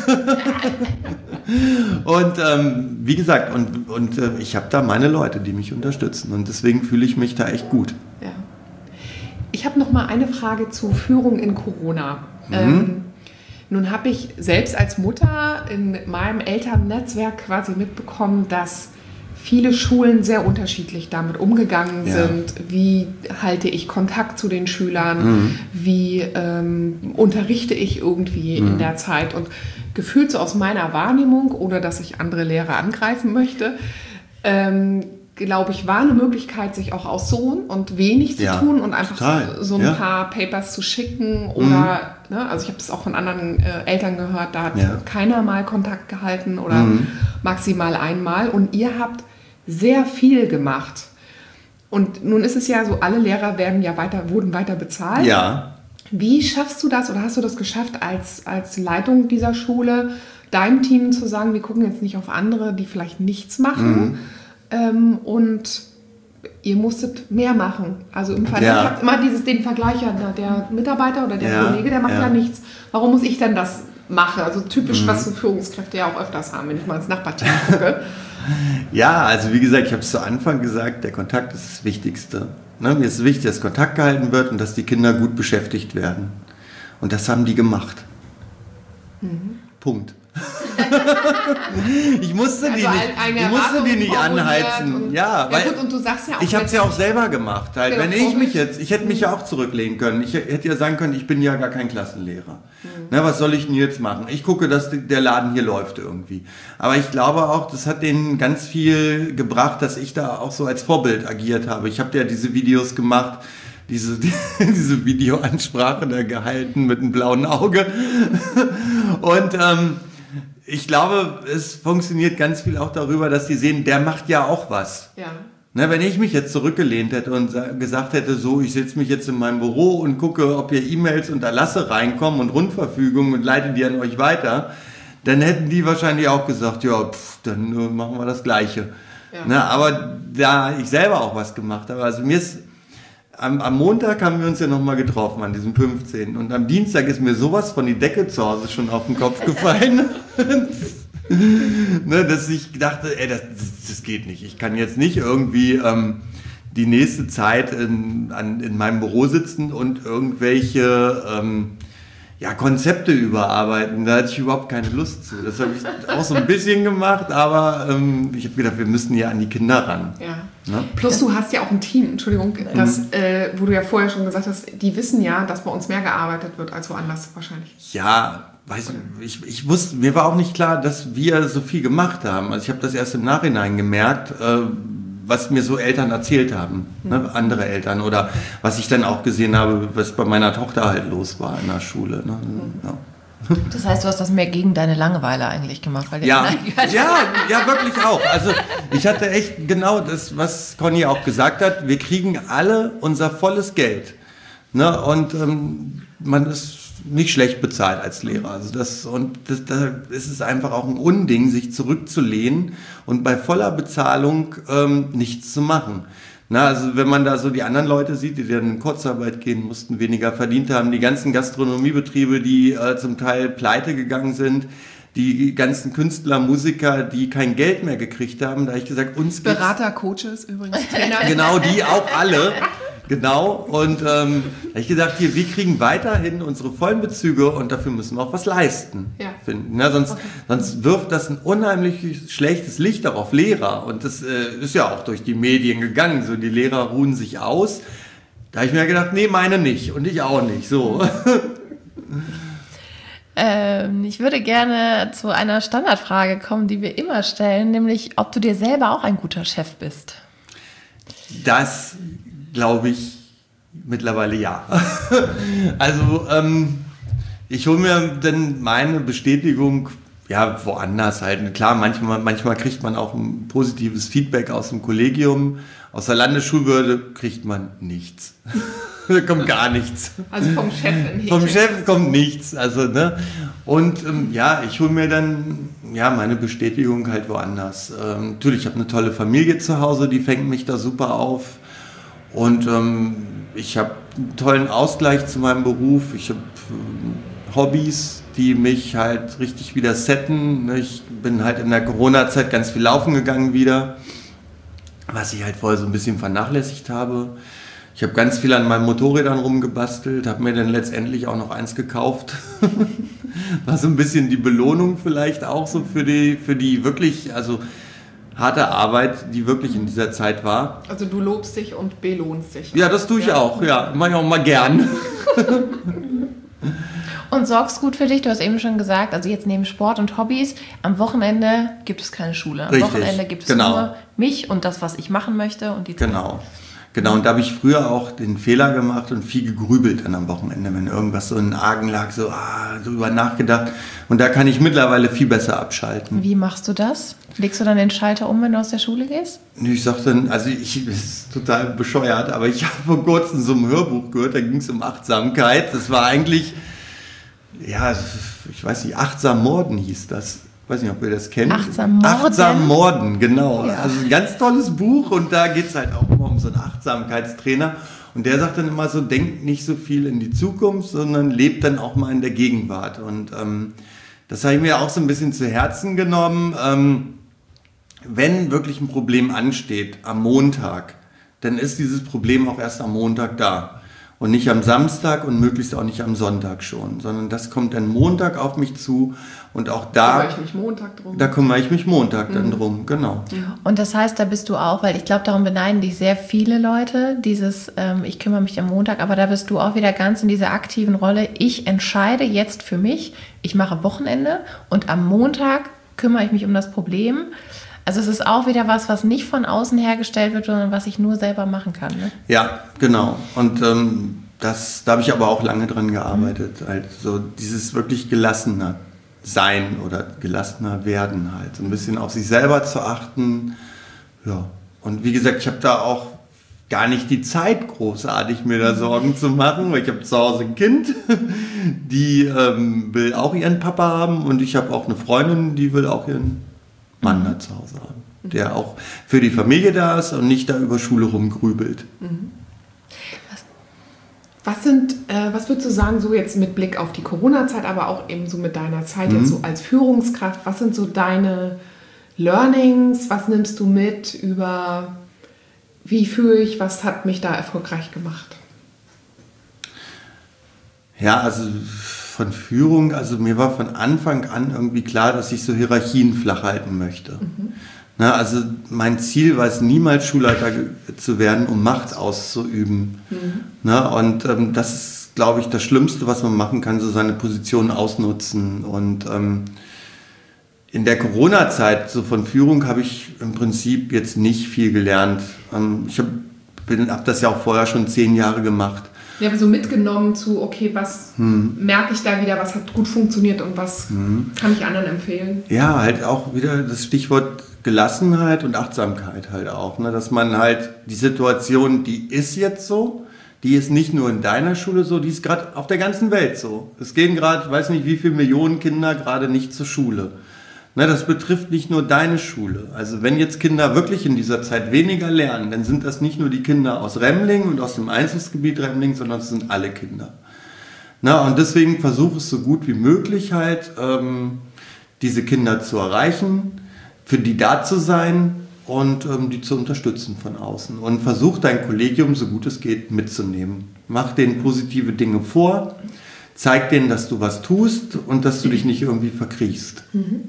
Und ähm, wie gesagt, und, und äh, ich habe da meine Leute, die mich unterstützen. Und deswegen fühle ich mich da echt gut. Ja. Ich habe noch mal eine Frage zu Führung in Corona. Mhm. Ähm, nun habe ich selbst als Mutter in meinem Elternnetzwerk quasi mitbekommen, dass viele Schulen sehr unterschiedlich damit umgegangen ja. sind. Wie halte ich Kontakt zu den Schülern? Mhm. Wie ähm, unterrichte ich irgendwie mhm. in der Zeit? Und gefühlt so aus meiner Wahrnehmung, ohne dass ich andere Lehrer angreifen möchte, ähm, glaube ich, war eine Möglichkeit, sich auch auszuruhen und wenig zu ja, tun und einfach total. so, so ein ja. paar Papers zu schicken oder, mhm. ne, also ich habe das auch von anderen äh, Eltern gehört, da hat ja. keiner mal Kontakt gehalten oder mhm. maximal einmal und ihr habt sehr viel gemacht. Und nun ist es ja so, alle Lehrer werden ja weiter, wurden weiter bezahlt. Ja. Wie schaffst du das oder hast du das geschafft, als, als Leitung dieser Schule, deinem Team zu sagen, wir gucken jetzt nicht auf andere, die vielleicht nichts machen, mhm. Ähm, und ihr musstet mehr machen. Also im Fall, ja. ich habe immer dieses, den Vergleich, der Mitarbeiter oder der ja. Kollege, der macht ja. ja nichts. Warum muss ich denn das machen? Also typisch, mhm. was so Führungskräfte ja auch öfters haben, wenn ich mal ins Nachbarteam gucke. Ja, also wie gesagt, ich habe es zu Anfang gesagt, der Kontakt ist das Wichtigste. Ne? Mir ist wichtig, dass Kontakt gehalten wird und dass die Kinder gut beschäftigt werden. Und das haben die gemacht. Mhm. Punkt. ich musste also die nicht, ich musste die nicht anheizen. Und, ja, weil ja gut, und du sagst ja auch, ich habe es ja auch selber gemacht. Halt. Wenn ich mich jetzt, ich hätte mich ja auch zurücklehnen können. Ich hätte ja sagen können, ich bin ja gar kein Klassenlehrer. Mhm. Na, was soll ich denn jetzt machen? Ich gucke, dass der Laden hier läuft irgendwie. Aber ich glaube auch, das hat denen ganz viel gebracht, dass ich da auch so als Vorbild agiert habe. Ich habe ja diese Videos gemacht, diese, diese Videoansprache da gehalten mit einem blauen Auge. Und ähm, ich glaube, es funktioniert ganz viel auch darüber, dass die sehen, der macht ja auch was. Ja. Na, wenn ich mich jetzt zurückgelehnt hätte und gesagt hätte, so, ich setze mich jetzt in meinem Büro und gucke, ob hier E-Mails und Erlasse reinkommen und Rundverfügungen und leite die an euch weiter, dann hätten die wahrscheinlich auch gesagt, ja, pff, dann äh, machen wir das Gleiche. Ja. Na, aber da ich selber auch was gemacht habe, also mir ist am, am Montag haben wir uns ja nochmal getroffen, an diesem fünfzehnten Und am Dienstag ist mir sowas von die Decke zu Hause schon auf den Kopf gefallen. Ne, dass ich dachte, ey, das, das geht nicht. Ich kann jetzt nicht irgendwie ähm, die nächste Zeit in, an, in meinem Büro sitzen und irgendwelche ähm, ja, Konzepte überarbeiten. Da hatte ich überhaupt keine Lust zu. Das habe ich auch so ein bisschen gemacht, aber ähm, ich habe gedacht, wir müssen ja an die Kinder ran. Ja. Ne? Plus du hast ja auch ein Team, Entschuldigung, das, äh, wo du ja vorher schon gesagt hast, die wissen ja, dass bei uns mehr gearbeitet wird als woanders wahrscheinlich. Ja, weiß ich, ich wusste, mir war auch nicht klar, dass wir so viel gemacht haben. Also ich habe das erst im Nachhinein gemerkt, äh, was mir so Eltern erzählt haben, mhm. ne, andere Eltern, oder was ich dann auch gesehen habe, was bei meiner Tochter halt los war in der Schule. Ne? Mhm. Ja. Das heißt, du hast das mehr gegen deine Langeweile eigentlich gemacht? Weil ja, ja, ja, wirklich auch. Also ich hatte echt genau das, was Conny auch gesagt hat, wir kriegen alle unser volles Geld. Ne? Und ähm, man ist nicht schlecht bezahlt als Lehrer. Also das, und das, da ist es einfach auch ein Unding, sich zurückzulehnen und bei voller Bezahlung ähm, nichts zu machen. Na, also wenn man da so die anderen Leute sieht, die dann in Kurzarbeit gehen mussten, weniger verdient haben, die ganzen Gastronomiebetriebe, die äh, zum Teil pleite gegangen sind, die ganzen Künstler, Musiker, die kein Geld mehr gekriegt haben, da habe ich gesagt, uns Berater, Coaches übrigens, Trainer. Genau, die auch alle. Genau, und ähm, da habe ich gedacht, hier, wir kriegen weiterhin unsere vollen Bezüge und dafür müssen wir auch was leisten. Ja. Finden. Na, sonst, okay. sonst wirft das ein unheimlich schlechtes Licht auch auf Lehrer. Und das äh, ist ja auch durch die Medien gegangen. So, die Lehrer ruhen sich aus. Da habe ich mir gedacht, nee, meine nicht und ich auch nicht. So. Ähm, ich würde gerne zu einer Standardfrage kommen, die wir immer stellen, nämlich, ob du dir selber auch ein guter Chef bist. Das glaube ich mittlerweile ja. Also ähm, ich hole mir dann meine Bestätigung ja woanders halt. Klar, manchmal, manchmal kriegt man auch ein positives Feedback aus dem Kollegium. Aus der Landesschulbehörde kriegt man nichts. Da kommt gar nichts. Also vom Chef in Häkchen. Vom Chef kommt nichts. Also, ne? Und ähm, ja, ich hole mir dann ja, meine Bestätigung halt woanders. Ähm, natürlich, ich habe eine tolle Familie zu Hause, die fängt mich da super auf. Und ähm, ich habe einen tollen Ausgleich zu meinem Beruf. Ich habe äh, Hobbys, die mich halt richtig wieder setten. Ich bin halt in der Corona-Zeit ganz viel laufen gegangen wieder, was ich halt vorher so ein bisschen vernachlässigt habe. Ich habe ganz viel an meinen Motorrädern rumgebastelt, habe mir dann letztendlich auch noch eins gekauft. War so ein bisschen die Belohnung vielleicht auch so für die, für die wirklich, also harte Arbeit, die wirklich in dieser Zeit war. Also du lobst dich und belohnst dich. Ja, das tue ich ja auch, ja, mache ich auch mal gern. Und sorgst gut für dich, du hast eben schon gesagt, also jetzt neben Sport und Hobbys, am Wochenende gibt es keine Schule. Am Richtig, Wochenende gibt es genau. nur mich und das, was ich machen möchte. Und die Zeit. Genau. Genau, und da habe ich früher auch den Fehler gemacht und viel gegrübelt dann am Wochenende, wenn irgendwas so in den Argen lag, so ah, drüber nachgedacht. Und da kann ich mittlerweile viel besser abschalten. Wie machst du das? Legst du dann den Schalter um, wenn du aus der Schule gehst? Ich sag dann, also ich, das ist total bescheuert, aber ich habe vor kurzem so ein Hörbuch gehört, da ging es um Achtsamkeit. Das war eigentlich, ja, ich weiß nicht, Achtsam Morden hieß das. Ich weiß nicht, ob ihr das kennt. Achtsam Morden? Achtsam Morden, genau. Ja. Also ein ganz tolles Buch und da geht es halt auch immer um so einen Achtsamkeitstrainer. Und der sagt dann immer so, denkt nicht so viel in die Zukunft, sondern lebt dann auch mal in der Gegenwart. Und ähm, das habe ich mir auch so ein bisschen zu Herzen genommen. Ähm, wenn wirklich ein Problem ansteht am Montag, dann ist dieses Problem auch erst am Montag da. Und nicht am Samstag und möglichst auch nicht am Sonntag schon, sondern das kommt dann Montag auf mich zu und auch da... Da kümmere ich mich Montag drum. Da kümmere ich mich Montag mhm. dann drum, genau. Und das heißt, da bist du auch, weil ich glaube, darum beneiden dich sehr viele Leute, dieses ähm, ich kümmere mich am Montag, aber da bist du auch wieder ganz in dieser aktiven Rolle. Ich entscheide jetzt für mich, ich mache Wochenende und am Montag kümmere ich mich um das Problem. Also es ist auch wieder was, was nicht von außen hergestellt wird, sondern was ich nur selber machen kann. Ne? Ja, genau. Und ähm, das, da habe ich aber auch lange dran gearbeitet. Mhm. Halt so dieses wirklich gelassener sein oder gelassener werden halt. So ein bisschen auf sich selber zu achten. Ja. Und wie gesagt, ich habe da auch gar nicht die Zeit, großartig mir da Sorgen zu machen, weil ich habe zu Hause ein Kind, die ähm, will auch ihren Papa haben und ich habe auch eine Freundin, die will auch ihren Mann da zu Hause haben, der auch für die Familie da ist und nicht da über Schule rumgrübelt. Mhm. Was sind, äh, was würdest du sagen, so jetzt mit Blick auf die Corona-Zeit, aber auch eben so mit deiner Zeit mhm. jetzt so als Führungskraft, was sind so deine Learnings, was nimmst du mit über, wie führe ich, was hat mich da erfolgreich gemacht? Ja, also von Führung, also mir war von Anfang an irgendwie klar, dass ich so Hierarchien flach halten möchte. Mhm. Na, also mein Ziel war es niemals, Schulleiter zu werden, um Macht auszuüben. Mhm. Na, und ähm, das ist, glaube ich, das Schlimmste, was man machen kann, so seine Position ausnutzen. Und ähm, in der Corona-Zeit, so von Führung, habe ich im Prinzip jetzt nicht viel gelernt. Ähm, ich habe hab das ja auch vorher schon zehn Jahre gemacht. Ja, aber so mitgenommen zu, okay, was hm. merke ich da wieder, was hat gut funktioniert und was hm. kann ich anderen empfehlen? Ja, halt auch wieder das Stichwort Gelassenheit und Achtsamkeit halt auch. Ne? Dass man halt die Situation, die ist jetzt so, die ist nicht nur in deiner Schule so, die ist gerade auf der ganzen Welt so. Es gehen gerade, weiß nicht wie viele Millionen Kinder gerade nicht zur Schule. Ne, das betrifft nicht nur deine Schule. Also wenn jetzt Kinder wirklich in dieser Zeit weniger lernen, dann sind das nicht nur die Kinder aus Remling und aus dem Einzugsgebiet Remling, sondern es sind alle Kinder. Na, und deswegen versuche es so gut wie möglich halt, ähm, diese Kinder zu erreichen, für die da zu sein und ähm, die zu unterstützen von außen. Und versuch dein Kollegium so gut es geht mitzunehmen. Mach denen positive Dinge vor, zeig denen, dass du was tust und dass du dich nicht irgendwie verkriechst. Mhm.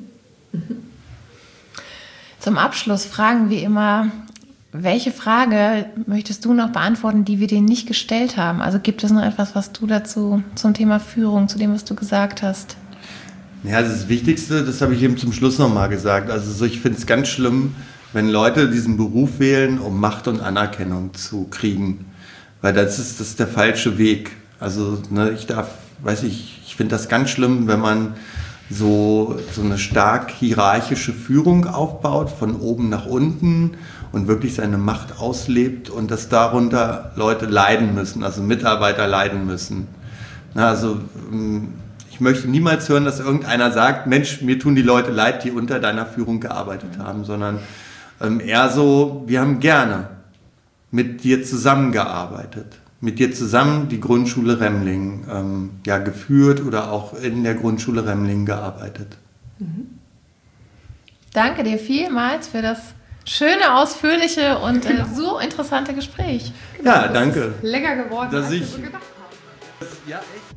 Zum Abschluss fragen wir immer, welche Frage möchtest du noch beantworten, die wir dir nicht gestellt haben? Also gibt es noch etwas, was du dazu zum Thema Führung, zu dem, was du gesagt hast? Ja, das Wichtigste, das habe ich eben zum Schluss nochmal gesagt. Also so, ich finde es ganz schlimm, wenn Leute diesen Beruf wählen, um Macht und Anerkennung zu kriegen. Weil das ist, das ist der falsche Weg. Also ne, ich darf, weiß ich, ich finde das ganz schlimm, wenn man so, so eine stark hierarchische Führung aufbaut, von oben nach unten und wirklich seine Macht auslebt und dass darunter Leute leiden müssen, also Mitarbeiter leiden müssen. Na, also ich möchte niemals hören, dass irgendeiner sagt, Mensch, mir tun die Leute leid, die unter deiner Führung gearbeitet haben, sondern ähm, eher so, wir haben gerne mit dir zusammengearbeitet. Mit dir zusammen die Grundschule Remling ähm, ja, geführt oder auch in der Grundschule Remling gearbeitet. Mhm. Danke dir vielmals für das schöne, ausführliche und genau. äh, so interessante Gespräch. Genau, ja, danke. Ist lecker geworden, dass als ich wir so gedacht haben. Ja, echt.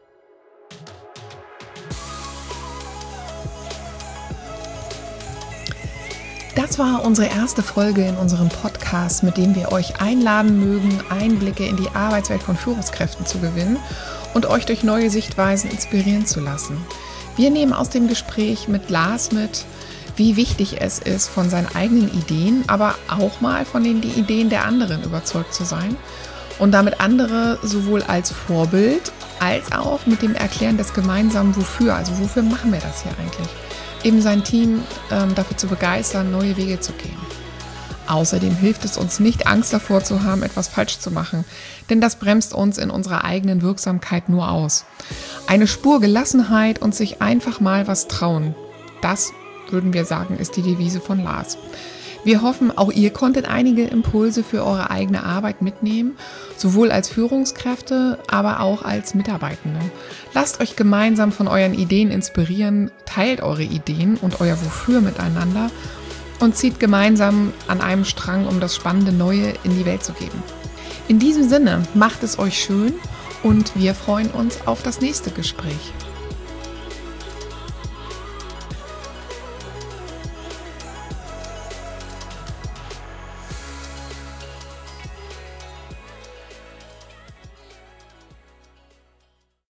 Das war unsere erste Folge in unserem Podcast, mit dem wir euch einladen mögen, Einblicke in die Arbeitswelt von Führungskräften zu gewinnen und euch durch neue Sichtweisen inspirieren zu lassen. Wir nehmen aus dem Gespräch mit Lars mit, wie wichtig es ist, von seinen eigenen Ideen, aber auch mal von den Ideen der anderen überzeugt zu sein und damit andere sowohl als Vorbild als auch mit dem Erklären des gemeinsamen Wofür, also wofür machen wir das hier eigentlich, eben sein Team ähm, dafür zu begeistern, neue Wege zu gehen. Außerdem hilft es uns nicht, Angst davor zu haben, etwas falsch zu machen, denn das bremst uns in unserer eigenen Wirksamkeit nur aus. Eine Spur Gelassenheit und sich einfach mal was trauen, das, würden wir sagen, ist die Devise von Lars. Wir hoffen, auch ihr konntet einige Impulse für eure eigene Arbeit mitnehmen, sowohl als Führungskräfte, aber auch als Mitarbeitende. Lasst euch gemeinsam von euren Ideen inspirieren, teilt eure Ideen und euer Wofür miteinander und zieht gemeinsam an einem Strang, um das spannende Neue in die Welt zu geben. In diesem Sinne, macht es euch schön und wir freuen uns auf das nächste Gespräch.